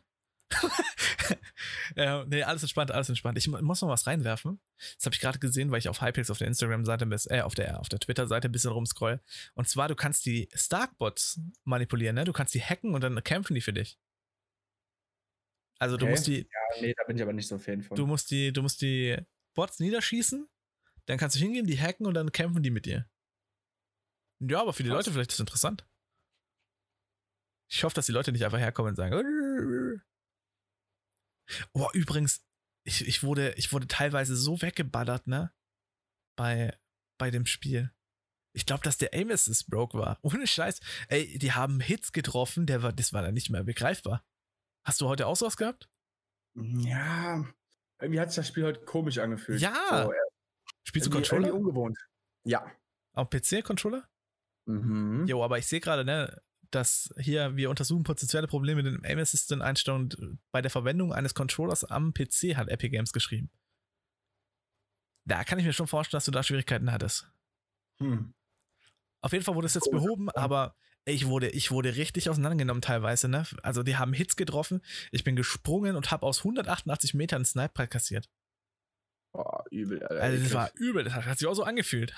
Nee, alles entspannt. Ich muss noch was reinwerfen. Das habe ich gerade gesehen, weil ich auf Hypixel auf der Instagram-Seite, auf der Twitter-Seite ein bisschen rumscroll. Und zwar, du kannst die Stark-Bots manipulieren, ne? Du kannst die hacken und dann kämpfen die für dich. Also du musst die. Ja, nee, da bin ich aber nicht so Fan von. Du musst die Bots niederschießen, dann kannst du hingehen, die hacken und dann kämpfen die mit dir. Ja, aber für die Leute vielleicht ist das interessant. Ich hoffe, dass die Leute nicht einfach herkommen und sagen. Oh, übrigens, ich wurde teilweise so weggeballert, ne? Bei dem Spiel. Ich glaube, dass der Aim Assist broke war. Ohne Scheiß. Ey, die haben Hits getroffen, das war dann nicht mehr begreifbar. Hast du heute auch sowas gehabt? Ja, irgendwie hat sich das Spiel heute komisch angefühlt. Ja. So, spielst du Controller? Irgendwie ungewohnt. Ja. Auf PC-Controller? Mhm. Jo, aber ich sehe gerade, ne, dass hier wir untersuchen potenzielle Probleme mit dem Aim Assistant Einstellung bei der Verwendung eines Controllers am PC, hat Epic Games geschrieben. Da kann ich mir schon vorstellen, dass du da Schwierigkeiten hattest. Auf jeden Fall wurde es jetzt behoben, aber ich wurde richtig auseinandergenommen teilweise, ne? Also die haben Hits getroffen, ich bin gesprungen und habe aus 188 Metern einen Sniper kassiert. Boah, übel, Alter. Also das war übel, das hat sich auch so angefühlt.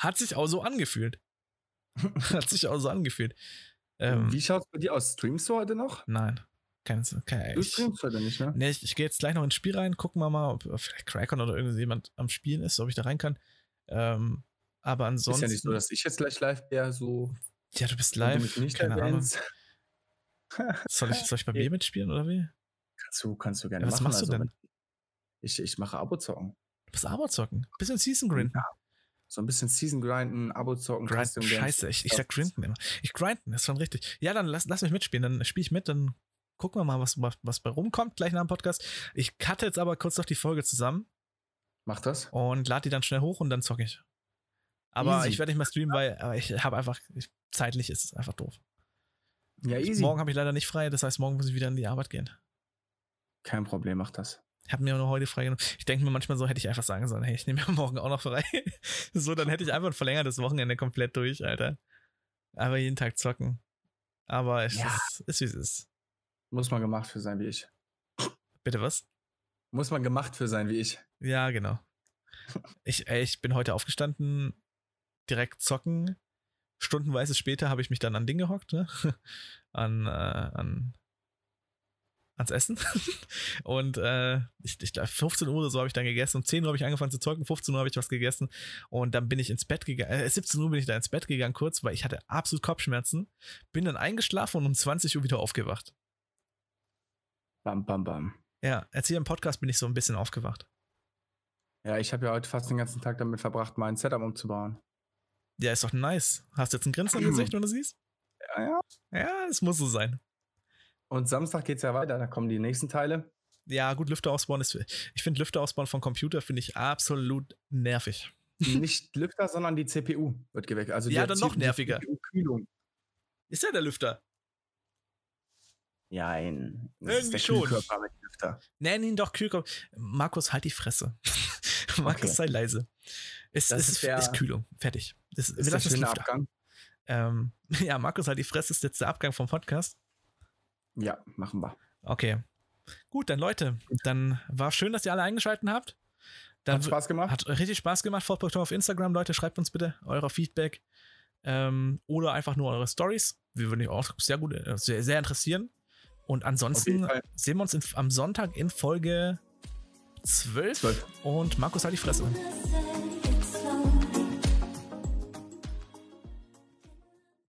Wie schaut's bei dir aus? Streamst du heute noch? Nein. Du streamst heute nicht, ne? Nee, ich gehe jetzt gleich noch ins Spiel rein, gucken wir mal, ob vielleicht Crackon oder irgendjemand am Spielen ist, ob ich da rein kann. Aber ansonsten. Ist ja nicht so, dass ich jetzt gleich live wäre, so. Ja, du bist live. Nicht keine Ahnung. Soll ich bei mir mitspielen oder wie? Kannst du gerne machen. Was machst du denn? Ich mache Abo-Zocken. Du bist Abo-Zocken? Bisschen Season grinden. Ja. So ein bisschen Season grinden, Abo-zocken. Scheiße, ich sag grinden immer. Ich grinden, ist schon richtig. Ja, dann lass mich mitspielen, dann spiele ich mit, dann gucken wir mal, was bei rumkommt, gleich nach dem Podcast. Ich cutte jetzt aber kurz noch die Folge zusammen. Mach das. Und lade die dann schnell hoch und dann zocke ich. Aber easy. Ich werde nicht mehr streamen, weil ich habe einfach, zeitlich ist es einfach doof. Ja, easy. Morgen habe ich leider nicht frei, das heißt, morgen muss ich wieder in die Arbeit gehen. Kein Problem, mach das. Ich habe mir nur heute freigenommen. Ich denke mir manchmal so, hätte ich einfach sagen sollen, hey, ich nehme mir morgen auch noch frei. So, dann hätte ich einfach ein verlängertes Wochenende komplett durch, Alter. Aber jeden Tag zocken. Aber es ist wie es ist. Muss man gemacht für sein wie ich. Bitte was? Muss man gemacht für sein wie ich. Ja, genau. Ich bin heute aufgestanden, direkt zocken. Stundenweise später habe ich mich dann an Ding gehockt, ne? Ans Essen. Und ich glaube 15 Uhr oder so habe ich dann gegessen. Um 10 Uhr habe ich angefangen zu zocken, 15 Uhr habe ich was gegessen und dann bin ich ins Bett gegangen. 17 Uhr bin ich da ins Bett gegangen kurz, weil ich hatte absolut Kopfschmerzen. Bin dann eingeschlafen und um 20 Uhr wieder aufgewacht. Bam, bam, bam. Ja, jetzt hier im Podcast bin ich so ein bisschen aufgewacht. Ja, ich habe ja heute fast den ganzen Tag damit verbracht, mein Setup umzubauen. Ja, ist doch nice. Hast du jetzt ein Grinsen im Gesicht, wenn du siehst? Ja. Ja, es muss so sein. Und Samstag geht's ja weiter, da kommen die nächsten Teile. Ja, gut, Lüfter ausbauen ich finde Lüfter ausbauen von Computer finde ich absolut nervig. Nicht Lüfter, sondern die CPU wird gewechselt. Also ja, dann noch nerviger. CPU-Kühlung. Ist ja der Lüfter. Ja, irgendwie schon. Mit Lüfter. Nenn ihn doch Kühlkörper. Markus, halt die Fresse. Markus, sei leise. Es ist Kühlung. Fertig. Wir lassen es Lüfter. Abgang. Ja, Markus, halt die Fresse ist jetzt der Abgang vom Podcast. Ja, machen wir. Okay. Gut, dann Leute, dann war schön, dass ihr alle eingeschaltet habt. Hat Spaß gemacht. Hat richtig Spaß gemacht. Folgt auf Instagram, Leute. Schreibt uns bitte euer Feedback. Oder einfach nur eure Stories. Wir würden euch auch sehr gut, sehr, sehr interessieren. Und ansonsten sehen wir uns am Sonntag in Folge 12. Und Markus, halt die Fresse.